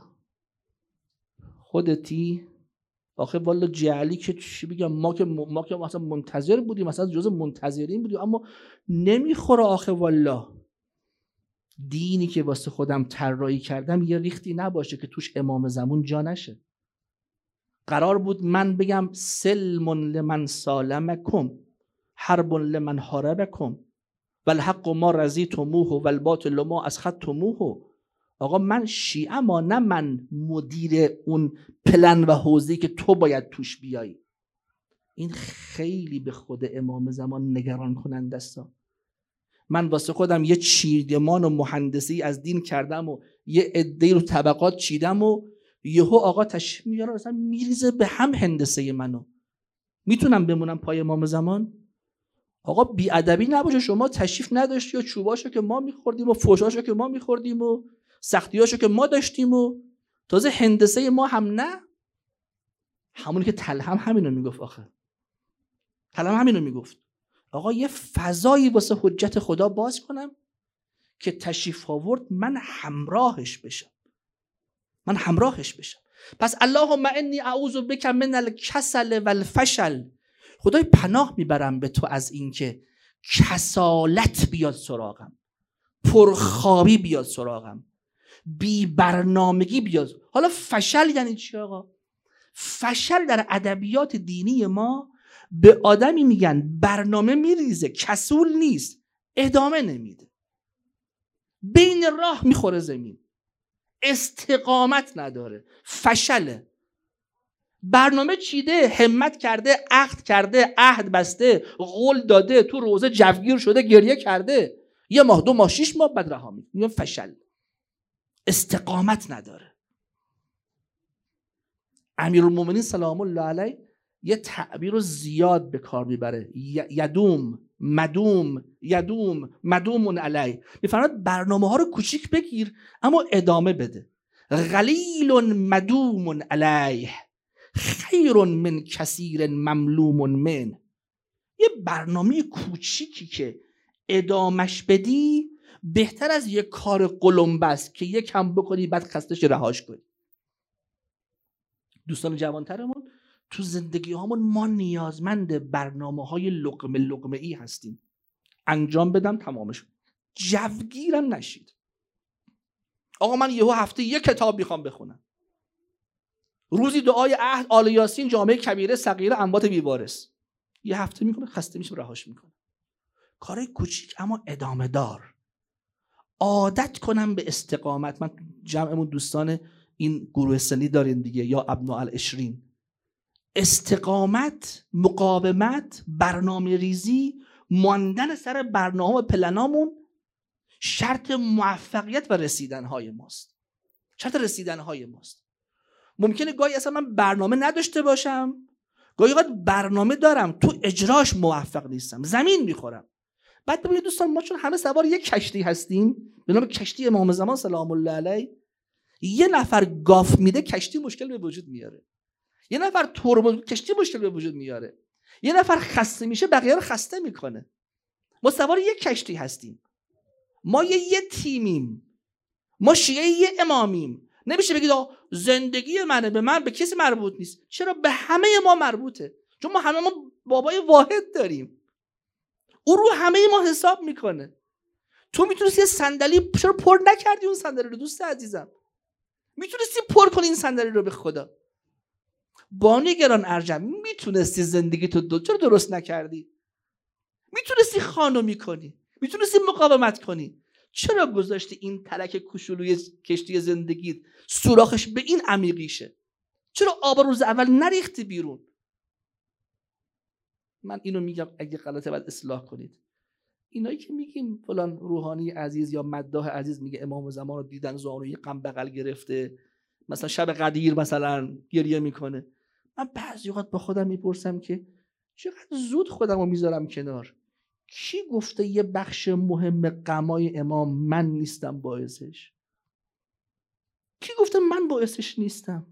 خودتی. آخه والا جعلی که چی بگم، ما که مثلا منتظر بودیم، مثلا جز منتظرین بودیم، اما نمیخوره آخه والا. دینی که واسه خودم طراحی کردم یه ریختی نباشه که توش امام زمان جا نشه. قرار بود من بگم سلم لمن سالمکم حرب لمن حاربکم والحق ما رضیتموه والباطل ما اسخطتموه. آقا من شیعه ما، نه من مدیر اون پلن و حوزه‌ای که تو باید توش بیایی. این خیلی به خود امام زمان نگران کننده است. من واسه خودم یه چیدمان و مهندسی از دین کردم و یه عده‌ای رو طبقات چیدم و یهو آقا تشریف میاره اصلا میریزه به هم هندسه منو. میتونم بمونم پای امام زمان؟ آقا بی‌ادبی نباشه، شما تشریف نداشتی و چوباشو که ما میخوردیم و فوشاشو که ما میخوردیم و سختیاشو که ما داشتیم و تازه هندسه ما هم نه. همونی که تلهم همینو میگفت. آخه تلهم همینو میگفت. آقا یه فضایی واسه حجت خدا باز کنم که تشریف آورد من همراهش بشم. پس اللهم انی اعوذ بک من الکسل والفشل. خدای پناه میبرم به تو از اینکه کسالت بیاد سراغم، پرخوابی بیاد سراغم، بی برنامگی بیاد. حالا فشل یعنی چی آقا؟ فشل در ادبیات دینی ما به آدمی میگن برنامه میریزه، کسول نیست، ادامه نمیده، بین راه میخوره زمین، استقامت نداره، فشله. برنامه چیده، همت کرده، عقد کرده، عهد بسته، قول داده، تو روزه جوگیر شده، گریه کرده، 1 ماه 2 ماه 6 ماه بعد رها میکنه. فشل، استقامت نداره. امیرالمومنین سلام الله علیه یه تعبیر رو زیاد به کار میبره، یدوم مدوم علیه. میفرماید برنامه ها رو کوچیک بگیر اما ادامه بده. قلیل مدوم علیه خیر من کثیر مملوم من. یه برنامه کوچیکی که ادامش بدی بهتر از یه کار قلمبست که یه کم بکنی بعد خستش رهاش کنی. دوستان جوانترمون، تو زندگی هامون ما نیازمند برنامه های لقمه ای هستیم. انجام بدم تمامش، جوگیرم نشید. آقا من یهو هفته 1 کتاب میخوام بخونم، روزی دعای عهد، آل یاسین، جامعه کبیره، صغیره، انبات بیوارث، یه هفته میکنه، خسته میشه، رهاش میکنه. کارای کوچیک اما ادامه دار. عادت کنم به استقامت. من جمعمون دوستان این گروه سنی دارین دیگه، یا ابناء العشرین. استقامت، مقاومت، برنامه ریزی، ماندن سر برنامه و پلنامون شرط موفقیت و رسیدنهای ماست. ممکنه گاهی اصلا من برنامه نداشته باشم، گاهی اوقات برنامه دارم تو اجراش موفق نیستم، زمین میخورم. بعد ببینید دوستان، ما چون همه سوار یک کشتی هستیم به نام کشتی امام زمان سلام الله علیه، یه نفر گاف میده کشتی مشکل به وجود میاره، یه نفر ترمز کشتی مشکل به وجود میاره، یه نفر خسته میشه بقیه رو خسته میکنه. ما سوار یک کشتی هستیم، ما یه تیمیم، ما شیعه یه امامیم. نمیشه بگید زندگی منه، به من به کسی مربوط نیست. چرا؟ به همه ما مربوطه، چون ما بابای واحد داریم، او رو همه ما حساب میکنه. تو میتونستی یه صندلی، چرا پر نکردی اون صندلی رو دوست عزیزم؟ میتونستی پر کنی این صندلی رو، به خدا. بانی گران ارجم، میتونستی زندگی تو چرا درست نکردی؟ میتونستی خانومی کنی، میتونستی مقاومت کنی، چرا گذاشتی این تلک کوچولوی کشتی زندگیت سوراخش به این عمیقیشه؟ چرا آب روز اول نریختی بیرون؟ من اینو میگم اگه غلطه باید اصلاح کنید. اینایی که میگیم فلان روحانی عزیز یا مداح عزیز میگه امام زمان رو دیدن زانوی غم بغل گرفته، مثلا شب قدیر مثلا گریه میکنه، من بعضی وقت با خودم میپرسم که چقدر زود خودم رو میذارم کنار. کی گفته یه بخش مهم غمای امام من نیستم باعثش؟ کی گفته من باعثش نیستم؟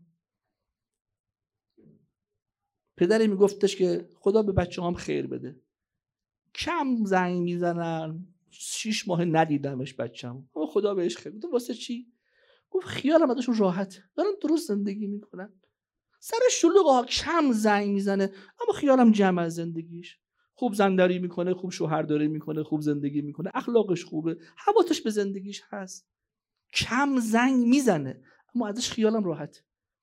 پدری میگفتش که خدا به بچه هم خیر بده، کم زنگ میزنن، 6 ماه ندیدمش بچه‌م، اما خدا بهش خیر بده. واسه چی؟ گفت خیالم ازشون راحت، دارن درست زندگی میکنن، سر شلوغ ها، کم زنگ میزنه اما خیالم جمع از زندگیش. خوب زنداری میکنه، خوب شوهرداری میکنه، خوب زندگی میکنه، اخلاقش خوبه، حواسش به زندگیش هست، کم زنگ میزنه، اما ازش خیالم راحته.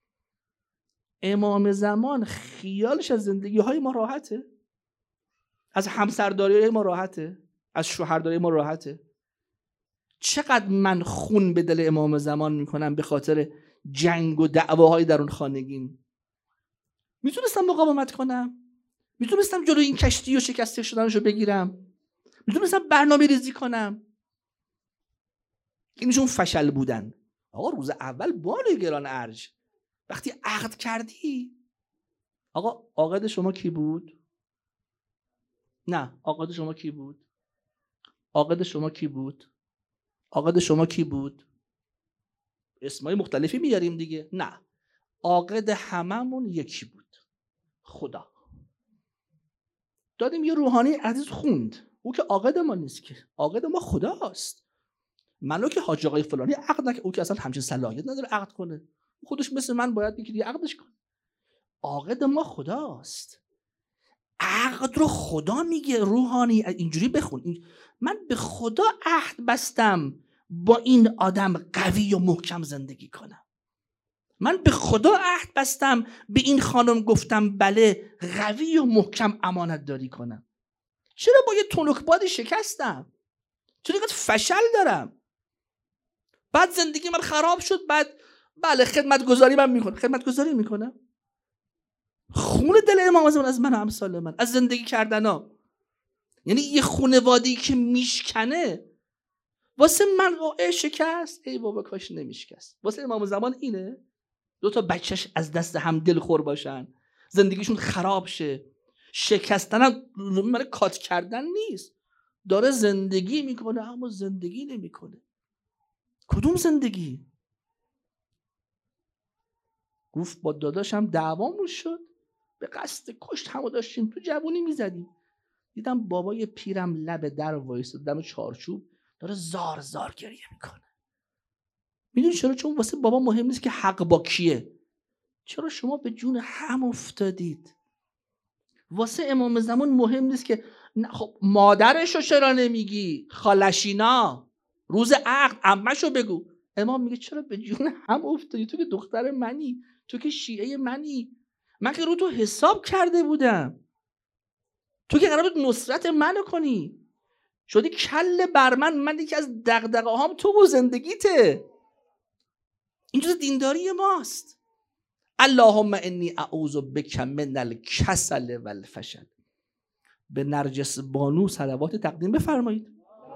امام زمان خیالش از زندگی های ما راحته، از همسرداری ما راحته، از شوهرداری ما راحته. چقدر من خون به دل امام زمان میکنم به خاطر جنگ و دعواهای در اون خانگیم. میتونستم مقاومت کنم، میتونستم جلوی این کشتی و شکسته شدنشو بگیرم، میتونستم برنامه ریزی کنم. این میشه اون فشل بودن. آقا روز اول بال گران ارج، وقتی عقد کردی، آقا عقد شما کی بود؟ نه، عقد شما کی بود؟ عقد شما کی بود؟ عقد شما کی بود؟ اسمای مختلفی میاریم دیگه. نه، عقد هممون یکی بود، خدا. دادیم یه روحانی عزیز خوند، او که عقد ما نیست، که عقد ما خداست. منو که حاج آقای فلانی عقد نکنه، او که اصلا همچین صلاحیت نداره عقد کنه، خودش مثل من باید یکی دیگه عقدش کنه. عقد ما خداست. عقد رو خدا میگه. روحانی اینجوری بخون، من به خدا عهد بستم با این آدم قوی و محکم زندگی کنم. من به خدا عهد بستم به این خانم گفتم بله قوی و محکم امانت داری کنم. چرا با یه تنکبادی شکستم؟ چرا اینقدر فشل دارم؟ بعد زندگی من خراب شد، بعد بله خدمتگزاری من میکنم. خدمتگزاری میکنم؟ خون دل امام زمان از من و امثال من، از زندگی کردن ها. یعنی یه خونوادی که میشکنه واسه من شکست، ای بابا کاش نمیشکست. واسه امام زمان اینه 2 تا بچهش از دست هم دلخور باشن، زندگیشون خراب شه. شکستن هم من کات کردن نیست، داره زندگی میکنه اما زندگی نمیکنه. کدوم زندگی؟ گفت با داداشم دعوامون شد، به قصد کشت همو داشتیم تو جوونی میزدیم، دیدم بابای پیرم لب در وایساده دم چارچوب داره زار زار گریه میکنه. میدونی چرا؟ چون واسه بابا مهم نیست که حق با کیه. چرا شما به جون هم افتادید؟ واسه امام زمان مهم نیست که خب مادرشو چرا نمیگی؟ خالشینا روز عقد عمه‌شو بگو. امام میگه چرا به جون هم افتادی؟ تو که دختر منی، تو که شیعه منی، من که رو تو حساب کرده بودم، تو که قرار بود نصرت منو کنی، شدی کله بر من یکی از دغدغه‌هام تو و زندگیته. این جز دینداری ماست. اللهم انی اعوذ بک من الکسل والفشل. به نرجس بانو صلوات تقدیم بفرمایید.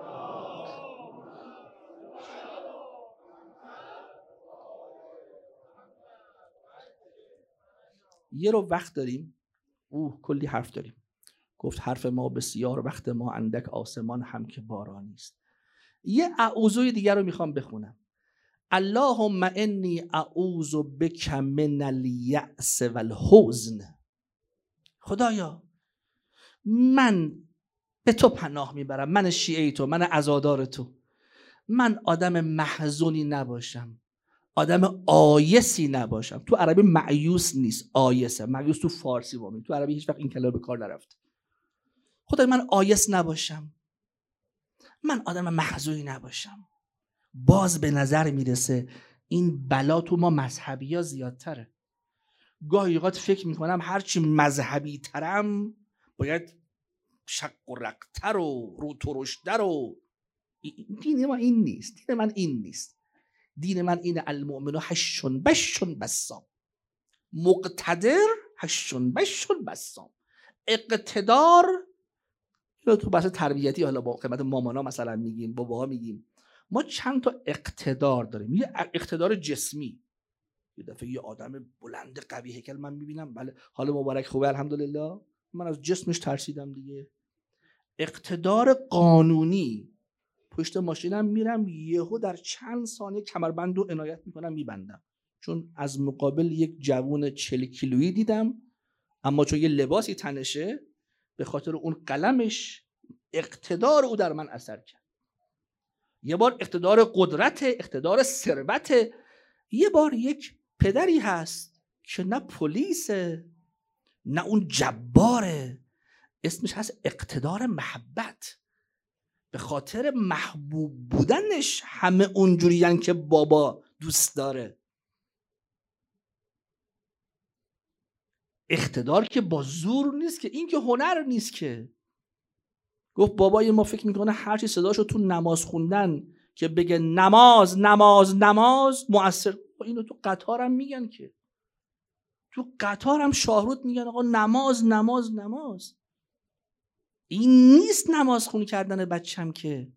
یه رو وقت داریم، کلی حرف داریم. گفت حرف ما بسیار، وقت ما اندک، آسمان هم که بارانی است. یه اعوذوی دیگر رو میخوام بخونم. اللهم انی اعوذ بک من الیأس والحزن. خدایا من به تو پناه میبرم، من شیعه تو، من عزادار تو، من آدم محزونی نباشم، آدم آیسی نباشم. تو عربی معیوس نیست، آیسه. معیوس تو فارسی وامی، تو عربی هیچ وقت این کلمه به کار نرفته. خدای من آیس نباشم، من آدم محزونی نباشم. باز به نظر میرسه این بلا تو ما مذهبی ها زیادتره. گاهی اوقات فکر میکنم هرچی مذهبی ترم باید شق و رقتر و رو ترشتر و دین ما این نیست. دین من این نیست. دین من اینه المؤمن حشون بشون بسام، مقتدر حشون بشون بسام. اقتدار تو بحث تربیتی حالا با خدمت مامانا مثلا میگیم، باباها میگیم ما چند تا اقتدار داریم. یه اقتدار جسمی، یه دفعه یه آدم بلند قوی هیکل من میبینم، بله حال مبارک خوبه الحمدلله، من از جسمش ترسیدم دیگه. اقتدار قانونی، پشت ماشینم میرم یهو در چند ثانیه کمربند رو عنایت میکنم میبندم، چون از مقابل یک جوون 40 کیلویی دیدم، اما چون یه لباسی تنشه به خاطر اون قلمش اقتدار او در من اثر کرد. یه بار اقتدار قدرت، اقتدار ثروت. یه بار یک پدری هست که نه پلیسه نه اون جباره، اسمش هست اقتدار محبت. به خاطر محبوب بودنش همه اونجوریان که بابا دوست داره. اقتدار که با زور نیست که، این که هنر نیست که. گفت بابای ما فکر میکنه هرچی صداشو تو نماز خوندن که بگه نماز نماز نماز مؤثر. اینو تو قطار هم میگن، که تو قطار هم شاهرود میگن آقا نماز نماز نماز. این نیست نماز خونی کردن بچم که.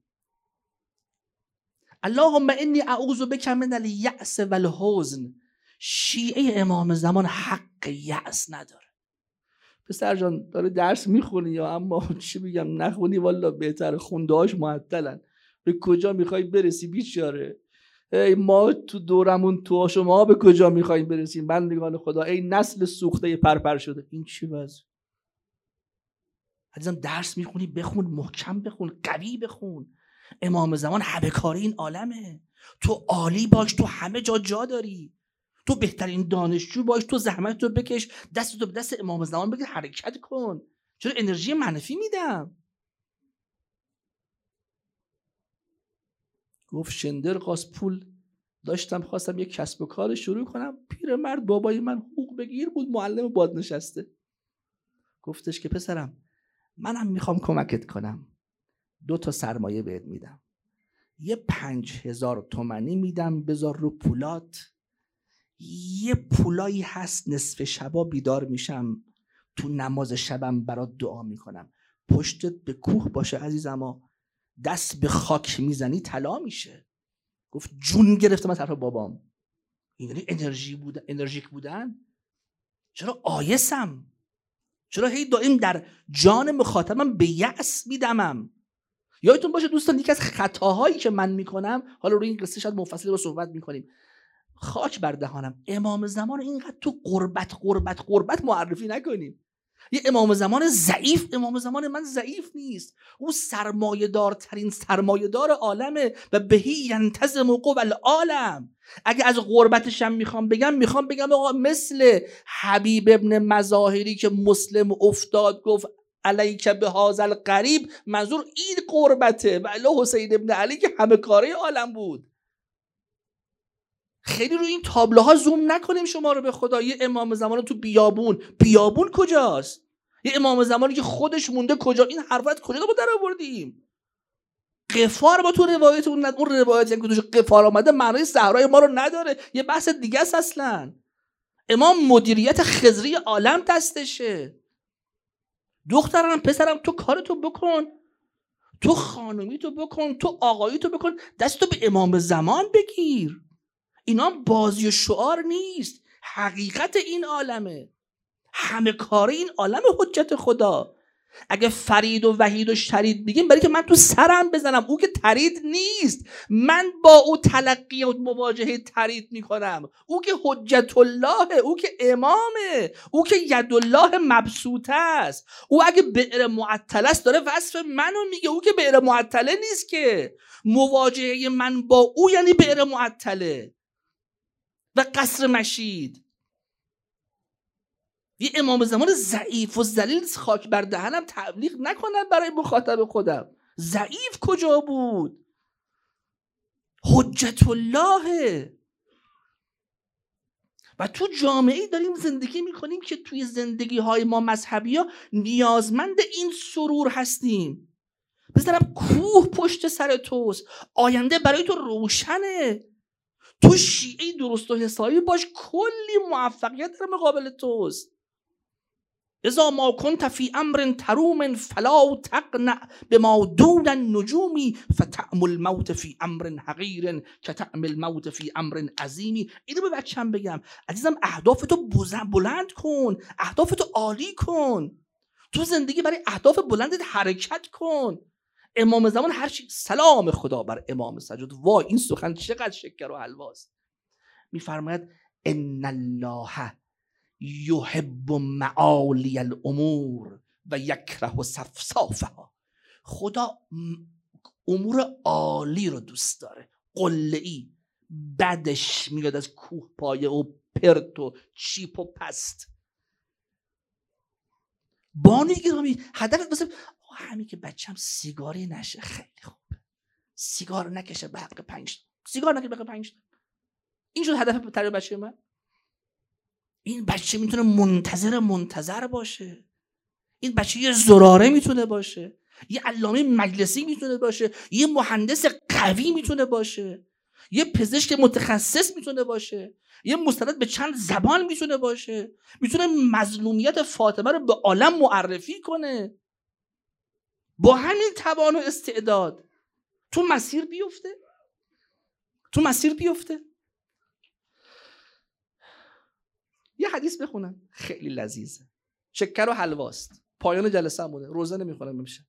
اللهم انی اعوذ بک من الیأس والحزن. شیعه امام زمان حق یأس نداره. پسر جان داره درس میخونی یا اما چی بگم نخونی والا بهتره، خوندهاش معطلن. به کجا میخوای برسی بیچاره؟ ای ما تو دورمون تو شما به کجا میخوایم برسیم بندگان خدا؟ ای نسل سوخته پرپر شده. این چی وضع؟ عزیزم درس میخونی بخون، محکم بخون، قوی بخون. امام زمان همه کاری این عالمه. تو عالی باش، تو همه جا داری، تو بهترین دانشجو باش، تو زحمت رو بکش، دست تو به دست امام زمان بگیر، حرکت کن. چرا انرژی منفی میدم؟ گفت شندر قاس پول داشتم، خواستم یک کسب و کار شروع کنم. پیرمرد بابای من حقوق بگیر بود، معلم بازنشسته. گفتش که پسرم منم میخوام کمکت کنم، 2 سرمایه بهت میدم. یه 5000 تومانی میدم بذار رو پولات. یه پولایی هست نصف شبا بیدار میشم تو نماز شبم برات دعا میکنم. پشتت به کوه باشه عزیزم، دست به خاک میزنی طلا میشه. گفت جون گرفتم از طرف بابام. یعنی انرژیک بودن. چرا آیسم؟ چرا هی دائم در جان مخاطبم به یأس میدمم؟ یادتون باشه دوستان یکی از خطاهایی که من میکنم، حالا روی این قصه شاید مفصل با صحبت میکنیم، خاک بر دهانم، امام زمان اینقدر تو قربت معرفی نکنیم. یه امام زمان ضعیف، امام زمان من ضعیف نیست. او سرمایه‌دارترین سرمایه‌دار عالمه و بهی ینتظم قوى العالم. اگه از غربتش هم میخوام بگم آقا مثل حبیب ابن مظاهری که مسلم افتاد گفت علیک بهذا القریب، منظور این غربته. و الا حسین ابن علی که همه کاره عالم بود. خیلی روی این تابلوها زوم نکنیم شما رو به خدا. یه امام زمان تو بیابون کجاست؟ یه امام زمانی که خودش مونده کجا؟ این حرفت کجا رو در آوردیم؟ قفار با تو روایت اون روایتی که توش قفار آمده معنای صحرای ما رو نداره، یه بحث دیگه است اصلا. امام مدیریت خضری عالم دستشه. دخترم پسرم تو کارتو بکن، تو خانومی تو بکن، تو آقایی تو بکن، دستو به امام زمان بگیر. اینا بازی و شعار نیست، حقیقت این عالمه. همه کاره این عالم حجت خدا. اگه فرید و وحید و شرید بگیم برای که من تو سرم بزنم، او که ترید نیست، من با او تلقی و مواجهه ترید میکنم. او که حجت الله، او که امامه، او که ید الله مبسوطه است. او اگه بئر معطله است داره وصف منو میگه، او که بئر معطله نیست که. مواجهه من با او یعنی بئر معطله و قصر مشید. یه امام زمان ضعیف و ذلیل خاک بر دهنم تبلیغ نکنم برای مخاطب خودم. ضعیف کجا بود؟ حجت الله. و تو جامعه‌ای داریم زندگی میکنیم که توی زندگی های ما مذهبی ها نیازمند این سرور هستیم. بذارم کوه پشت سر توست، آینده برای تو روشنه. تو شیعه درست و حسابی باش، کلی موفقیت در مقابل توست. اذا ما كنت في امر تروم فلا تقنع بما دون النجوم فتأم الموت في امر حقیر كتأم الموت في امر عظیم. اینو به بچه‌م بگم عزیزم، اهدافتو بلند کن، اهدافتو عالی کن. تو زندگی برای اهداف بلندت حرکت کن. امام زمان هر چی، سلام خدا بر امام سجاد. وای این سخن چقدر شکر و حلواست. میفرماید ان الله یحب معالی الامور و یکره سفسافها. خدا امور عالی رو دوست داره، قله‌ای بدش میاد از کوه پایه و پرت و چیپ و پست. بانوی گرامی، هدفت واسه همین که بچه‌م سیگاری نشه خیلی خوبه، سیگار نکشه به حق 5 سیگار نکشه به حق 5. این شد هدف تربیت بچه من. این بچه میتونه منتظر باشه، این بچه یه زراره میتونه باشه، یه علامه مجلسی میتونه باشه، یه مهندس قوی میتونه باشه، یه پزشک متخصص میتونه باشه، یه مستند به چند زبان میتونه باشه، میتونه مظلومیت فاطمه رو به عالم معرفی کنه. با همین توان و استعداد تو مسیر بیفته. یه حدیث بخونم خیلی لذیذه، شکر و حلواست، پایان جلسه همونه، روزه نمیخونم امشب.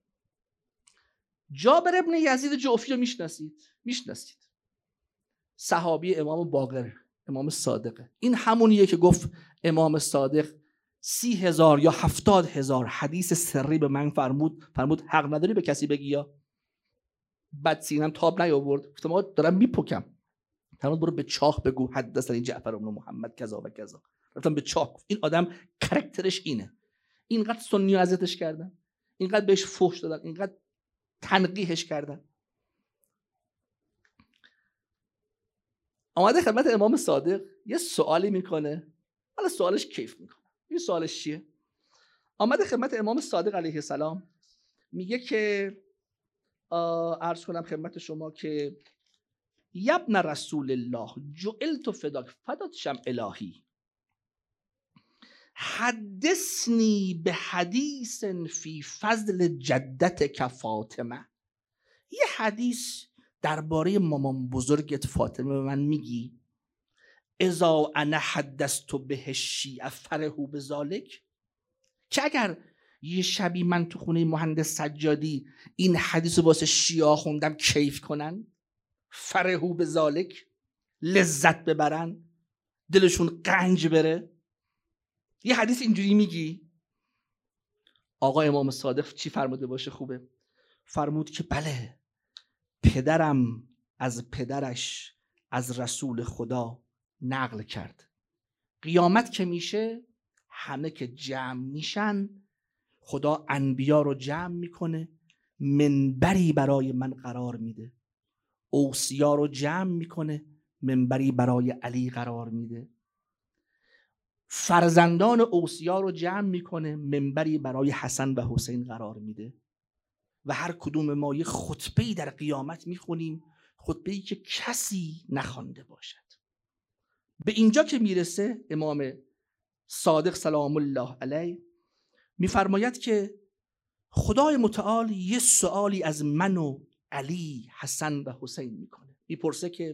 جابر ابن یزید جعفی رو میشناسید، صحابی امام باقر، امام صادقه. این همونیه که گفت امام صادق 30,000 یا 70,000 حدیث سری به من فرمود حق نداری به کسی بگی، یا بعد سینم تاب نیاورد، گفتم آقا دارم میپکم، فرمود برو به چاخ بگو حدثنی جعفر بن محمد کذا و کذا. رفتم به چاخ. این آدم کاراکترش اینه، اینقدر سنی اذیتش کردن، اینقدر بهش فحش دادن، اینقدر تنقیحش کردن. آمده خدمت امام صادق یه سوالی میکنه، حالا سوالش کیف میکنه. این سوالش چیه؟ آمده خدمت امام صادق علیه السلام میگه که عرض کنم خدمت شما که یبن رسول الله جعلت فداک، فدات شم الهی، حدثنی به حدیث فی فضل جدتک فاطمه. یه حدیث درباره مامان بزرگت فاطمه به من میگی؟ اذا انا حدثت به الشیعه فرحوا بذلک، که اگر یه شبی من تو خونه مهندس سجادی این حدیث رو واسه شیعه خوندم کیف کنن، فرحوا بذلک، لذت ببرن، دلشون قنج بره. یه حدیث اینجوری میگی؟ آقا امام صادق چی فرموده باشه خوبه؟ فرمود که بله، پدرم از پدرش از رسول خدا نقل کرد، قیامت که میشه همه که جمع میشن خدا انبیا رو جمع میکنه، منبری برای من قرار میده، اوصیا رو جمع میکنه، منبری برای علی قرار میده، فرزندان اوصیا رو جمع میکنه، منبری برای حسن و حسین قرار میده. و هر کدوم ما یه خطبه‌ای در قیامت میخونیم، خطبه‌ای که کسی نخوانده باشد. به اینجا که میرسه امام صادق سلام الله علیه میفرماید که خدای متعال یه سوالی از من و علی، حسن و حسین میکنه. میپرسه که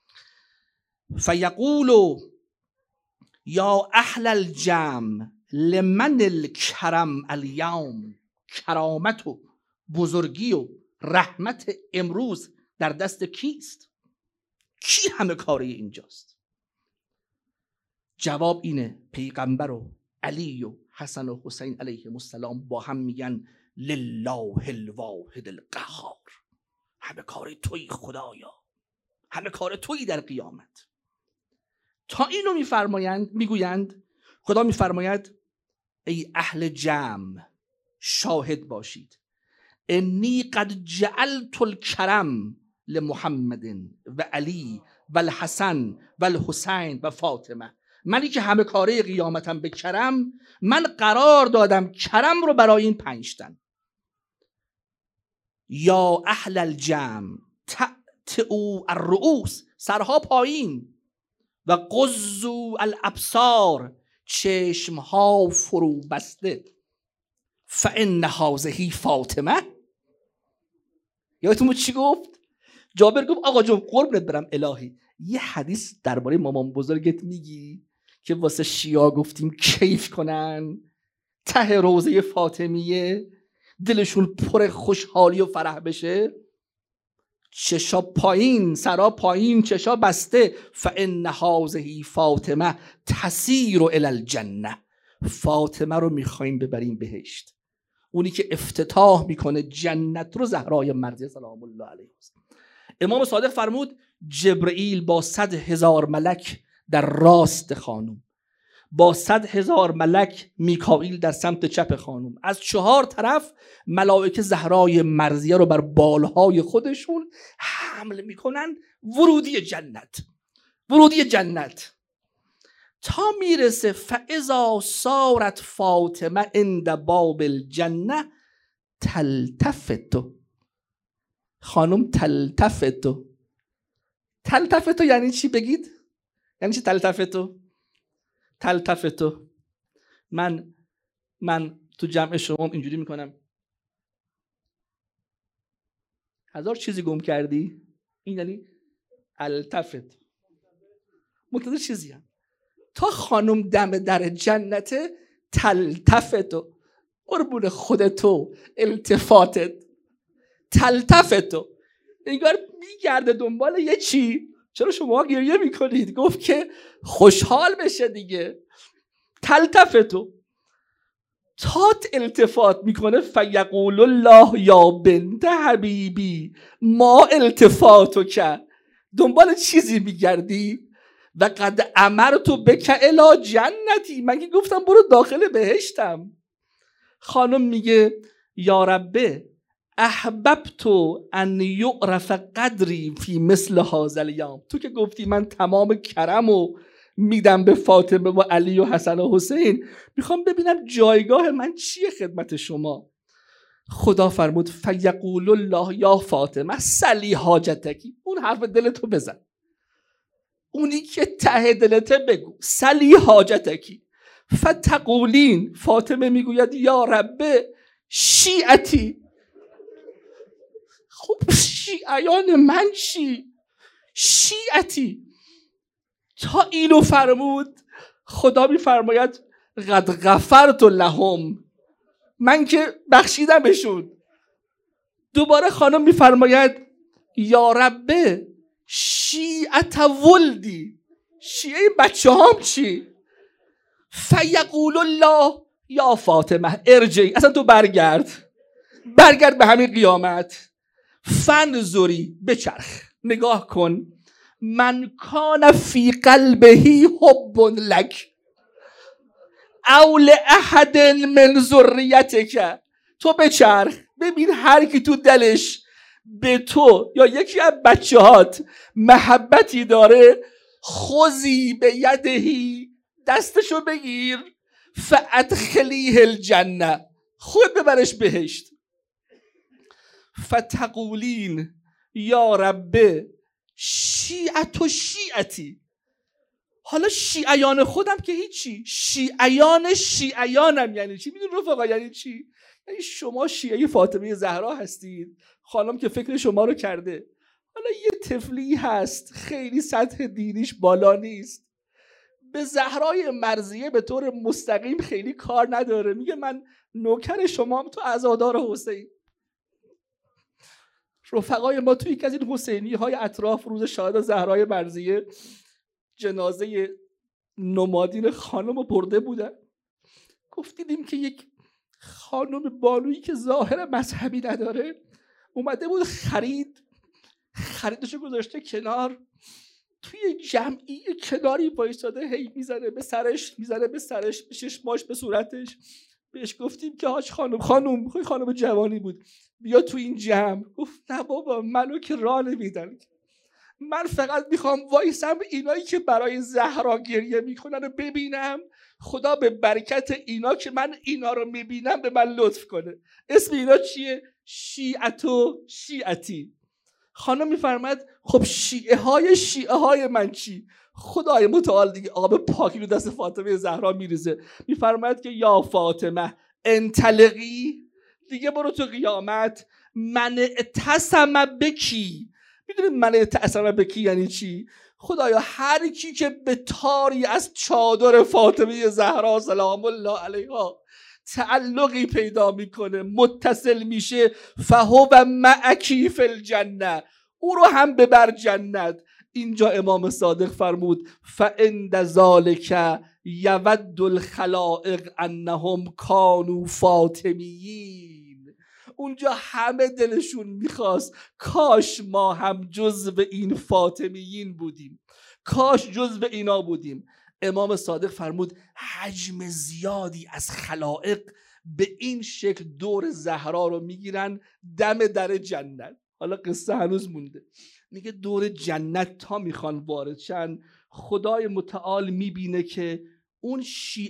فیقول یا اهل الجمع لمن الکرم الیوم، کرامت و بزرگی و رحمت امروز در دست کیست؟ کی همه کاری اینجاست؟ جواب اینه پیغمبر و علی و حسن و حسین علیهم السلام با هم میگن لله الواحد القهار، همه کار تویی خدایا، همه کار تویی در قیامت. تا اینو میگویند خدا میفرماید ای اهل جمع شاهد باشید، انی قد جعلت الکرم لمحمد و علی و الحسن و الحسین و فاطمه. منی که همه کاره قیامتم به کرم، من قرار دادم کرم رو برای این 5 تن. یا اهل الجمع تأتئوا الرؤوس، سرها پایین، و قضوا الابصار، چشمها فرو بسته، فان هذه فاطمه. یادتون چی گفت؟ جابر گفت آقا جون قربونت برم الهی، یه حدیث درباره مامان بزرگت میگی که واسه شیعه گفتیم کیف کنن، ته روضه فاطمیه دلشون پر خوشحالی و فرح بشه؟ چشا پایین، سرا پایین، چشا بسته. فان هذه فاطمه تسیر الی الجنه، فاطمه رو میخوایم ببریم بهشت. اونی که افتتاح میکنه جنت رو زهرای مرضیه سلام الله علیها. امام صادق فرمود جبرئیل با 100,000 ملک در راست خانم، با 100,000 ملک میکائیل در سمت چپ خانم. از 4 طرف ملائکه زهرای مرضیه رو بر بالهای خودشون حمل میکنن. ورودی جنت تا میرسه فاذا صارت فاطمه عند باب الجنه تلتفت. خانم تلتفت یعنی چی بگید؟ یعنی چی تلتفت؟ من تو جمع شما اینجوری میکنم. 1000 چیزی گم کردی؟ این یعنی التفت. منتظر چیزی هم. تا خانم دم در جنت تلتفت، قربون خودتو التفاتت تلتفت، انگار میگرده دنبال یه چی. چرا شما گریه میکنید؟ گفت که خوشحال بشه دیگه. تلتفتو تات التفات میکنه. فیقول الله یا بنت حبیبی ما التفاتو که دنبال چیزی میگردی. و قد امرتو بک الی جنتی، من که گفتم برو داخل بهشتم. خانم میگه یا ربه احببتو ان یعرف قدری فی مثل هذا الیوم. تو که گفتی من تمام کرمو میدم به فاطمه و علی و حسن و حسین، میخوام ببینم جایگاه من چیه خدمت شما. خدا فرمود فیقول الله یا فاطمه سلی حاجتکی. اون حرف دلتو بزن، اونی که ته دلته بگو. سلی حاجتکی. فتقولین، فاطمه میگوید یا ربه شیعتی. خب شیعیان من چی؟ شیعتی. تا اینو فرمود خدا میفرماید قد غفرت لهم، من که بخشیدم بهشون. دوباره خانم میفرماید یا ربه شیعت ولدی، شیعه بچه هم چی؟ فیقول الله یا فاطمه ارجعی، اصلا تو برگرد به همین قیامت. فنظری، بچرخ نگاه کن. من کان فی قلبه حب لک او لاحد من ذریتک. تو بچرخ ببین هر کی تو دلش به تو یا یکی از بچه‌هات محبتی داره، خذی به یدهی، دستشو بگیر، فادخلیه الجنه، خود ببرش بهشت. فتقولین یا ربه شیعت و شیعتی. حالا شیعیان خودم که هیچی، شیعیانم یعنی چی؟ میدون رفقا یعنی چی؟ یعنی شما شیعه فاطمه زهرا هستید، خانم که فکر شما رو کرده. حالا یه طفلی هست خیلی سطح دینیش بالا نیست، به زهرای مرضیه به طور مستقیم خیلی کار نداره، میگه من نوکر شمام، تو عزادار حسین. رفقای ما توی یکی از این حسینی های اطراف روز شهادت زهرای مرضیه جنازه نمادین خانم رو برده بودن. گفتیدیم که یک خانم بانویی که ظاهر مذهبی نداره اومده بود خریدشو گذاشته کنار، توی جمعی کناری وایساده، هی میزنه به سرش به چشماش به صورتش. بهش گفتیم که حاج خانم جوانی بود، بیا تو این جمع. گفت نه بابا منو که راه نمیدن، من فقط میخوام وایسم اینایی که برای زهرا گریه میکنن رو ببینم، خدا به برکت اینا که من اینا رو میبینم به من لطف کنه. اسم اینا چیه؟ شیعتی. خانم میفرماد خب شیعه های من چی؟ خدای متعال دیگه آب پاکی رو دست فاطمه زهرا میریزه، میفرماد که یا فاطمه انطلقی، دیگه برو تو قیامت. من اتسم بکی. میدونید من اتسم بکی یعنی چی؟ خدایا هر کی که به تاری از چادر فاطمه زهرا سلام الله علیها تعلقی پیدا میکنه، متصل میشه، فهو معکی فی الجنه، او رو هم ببر جنت. اینجا امام صادق فرمود فعند ذالک یود الخلائق انهم کانوا فاطمیین. اونجا همه دلشون میخواست کاش ما هم جزو این فاطمیین بودیم، کاش جزو اینا بودیم. امام صادق فرمود حجم زیادی از خلائق به این شکل دور زهرا رو میگیرن دم در جنت. حالا قصه هنوز مونده. میگه دور جنت تا میخوان وارد شن، خدای متعال میبینه که اون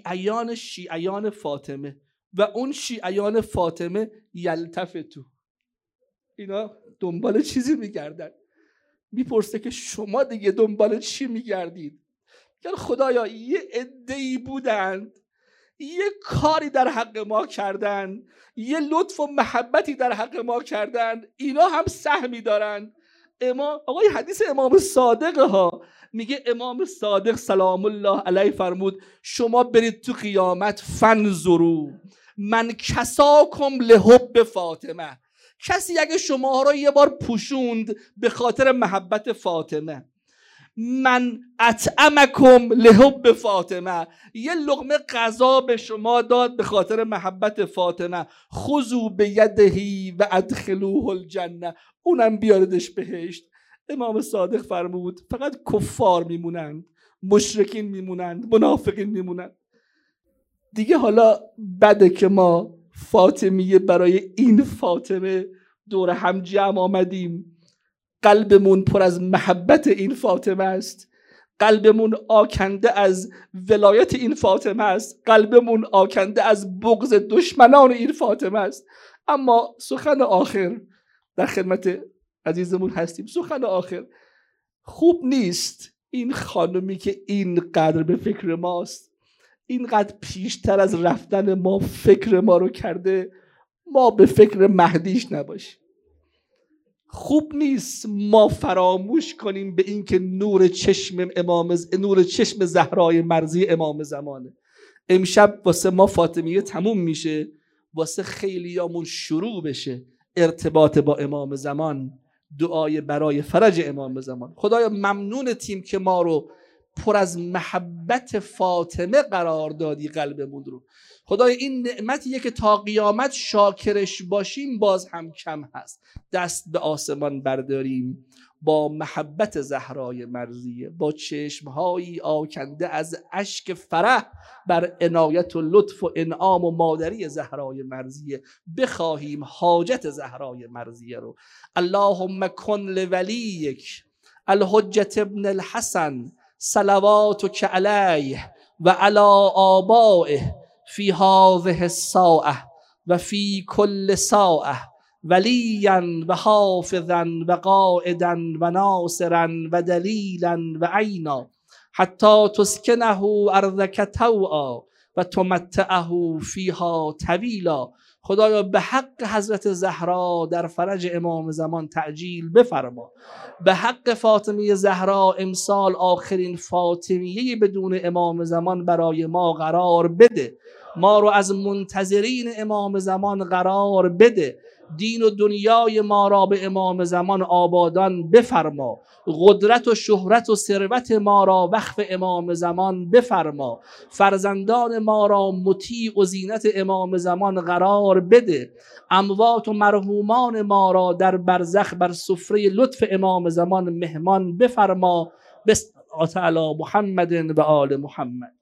شیعیان فاطمه و اون شیعیان فاطمه یلتفتو، اینا دنبال چیزی میگردن. میپرسه که شما دیگه دنبال چی میگردید؟ میگن خدایا یه عده‌ای بودند، یه کاری در حق ما کردن، یه لطف و محبتی در حق ما کردن، اینا هم سهمی دارن. آقای حدیث امام صادق ها میگه امام صادق سلام الله علیه فرمود شما برید تو قیامت فنظروا من کساکم لحب فاطمه، کسی اگه شما رو یه بار پوشوند به خاطر محبت فاطمه، من اطعمکم لحب فاطمه، یه لقمه غذا به شما داد به خاطر محبت فاطمه، خذوا بیدهی و ادخلوه الجنه، اونم بیاردش بهشت. امام صادق فرمود فقط کفار میمونند، مشرکین میمونند، منافقین میمونند. دیگه حالا بده که ما فاطمیه برای این فاطمه دور هم جمع آمدیم، قلبمون پر از محبت این فاطمه است، قلبمون آکنده از ولایت این فاطمه است، قلبمون آکنده از بغض دشمنان این فاطمه است. اما سخن آخر در خدمت عزیزمون هستیم. سخن آخر خوب نیست این خانمی که اینقدر به فکر ماست، اینقدر پیشتر از رفتن ما فکر ما رو کرده، ما به فکر مهدیش نباشیم. خوب نیست ما فراموش کنیم به این که نور چشم زهرای مرضی امام زمانه. امشب واسه ما فاطمیه تموم میشه، واسه خیلیامون شروع بشه ارتباط با امام زمان، دعای برای فرج امام زمان. خدایا ممنون تیم که ما رو پر از محبت فاطمه قرار دادی قلبمون رو. خدای این نعمتیه که تا قیامت شاکرش باشیم باز هم کم هست. دست به آسمان برداریم با محبت زهرای مرضیه، با چشمهایی آکنده از اشک فرح بر عنایت و لطف و انعام و مادری زهرای مرضیه بخواهیم حاجت زهرای مرضیه رو. اللهم کن لولیک الحجة ابن الحسن صلواتک علیه و علی آبائه فی هذه الساعة و فی کل ساعة ولیا و حافظا و قائدا و ناصرا و دلیلا و عینا حتی تسکنه ارضک طوعا و تمتعه فیها طویلا. خدایا به حق حضرت زهرا در فرج امام زمان تعجیل بفرما. به حق فاطمیه زهرا امسال آخرین فاطمیه بدون امام زمان برای ما قرار بده. ما رو از منتظرین امام زمان قرار بده. دین و دنیای ما را به امام زمان آبادان بفرما. قدرت و شهرت و ثروت ما را وقف امام زمان بفرما. فرزندان ما را مطیع و زینت امام زمان قرار بده. اموات و مرحومان ما را در برزخ بر سفره لطف امام زمان مهمان بفرما. بسم الله تعالی محمد و آل محمد.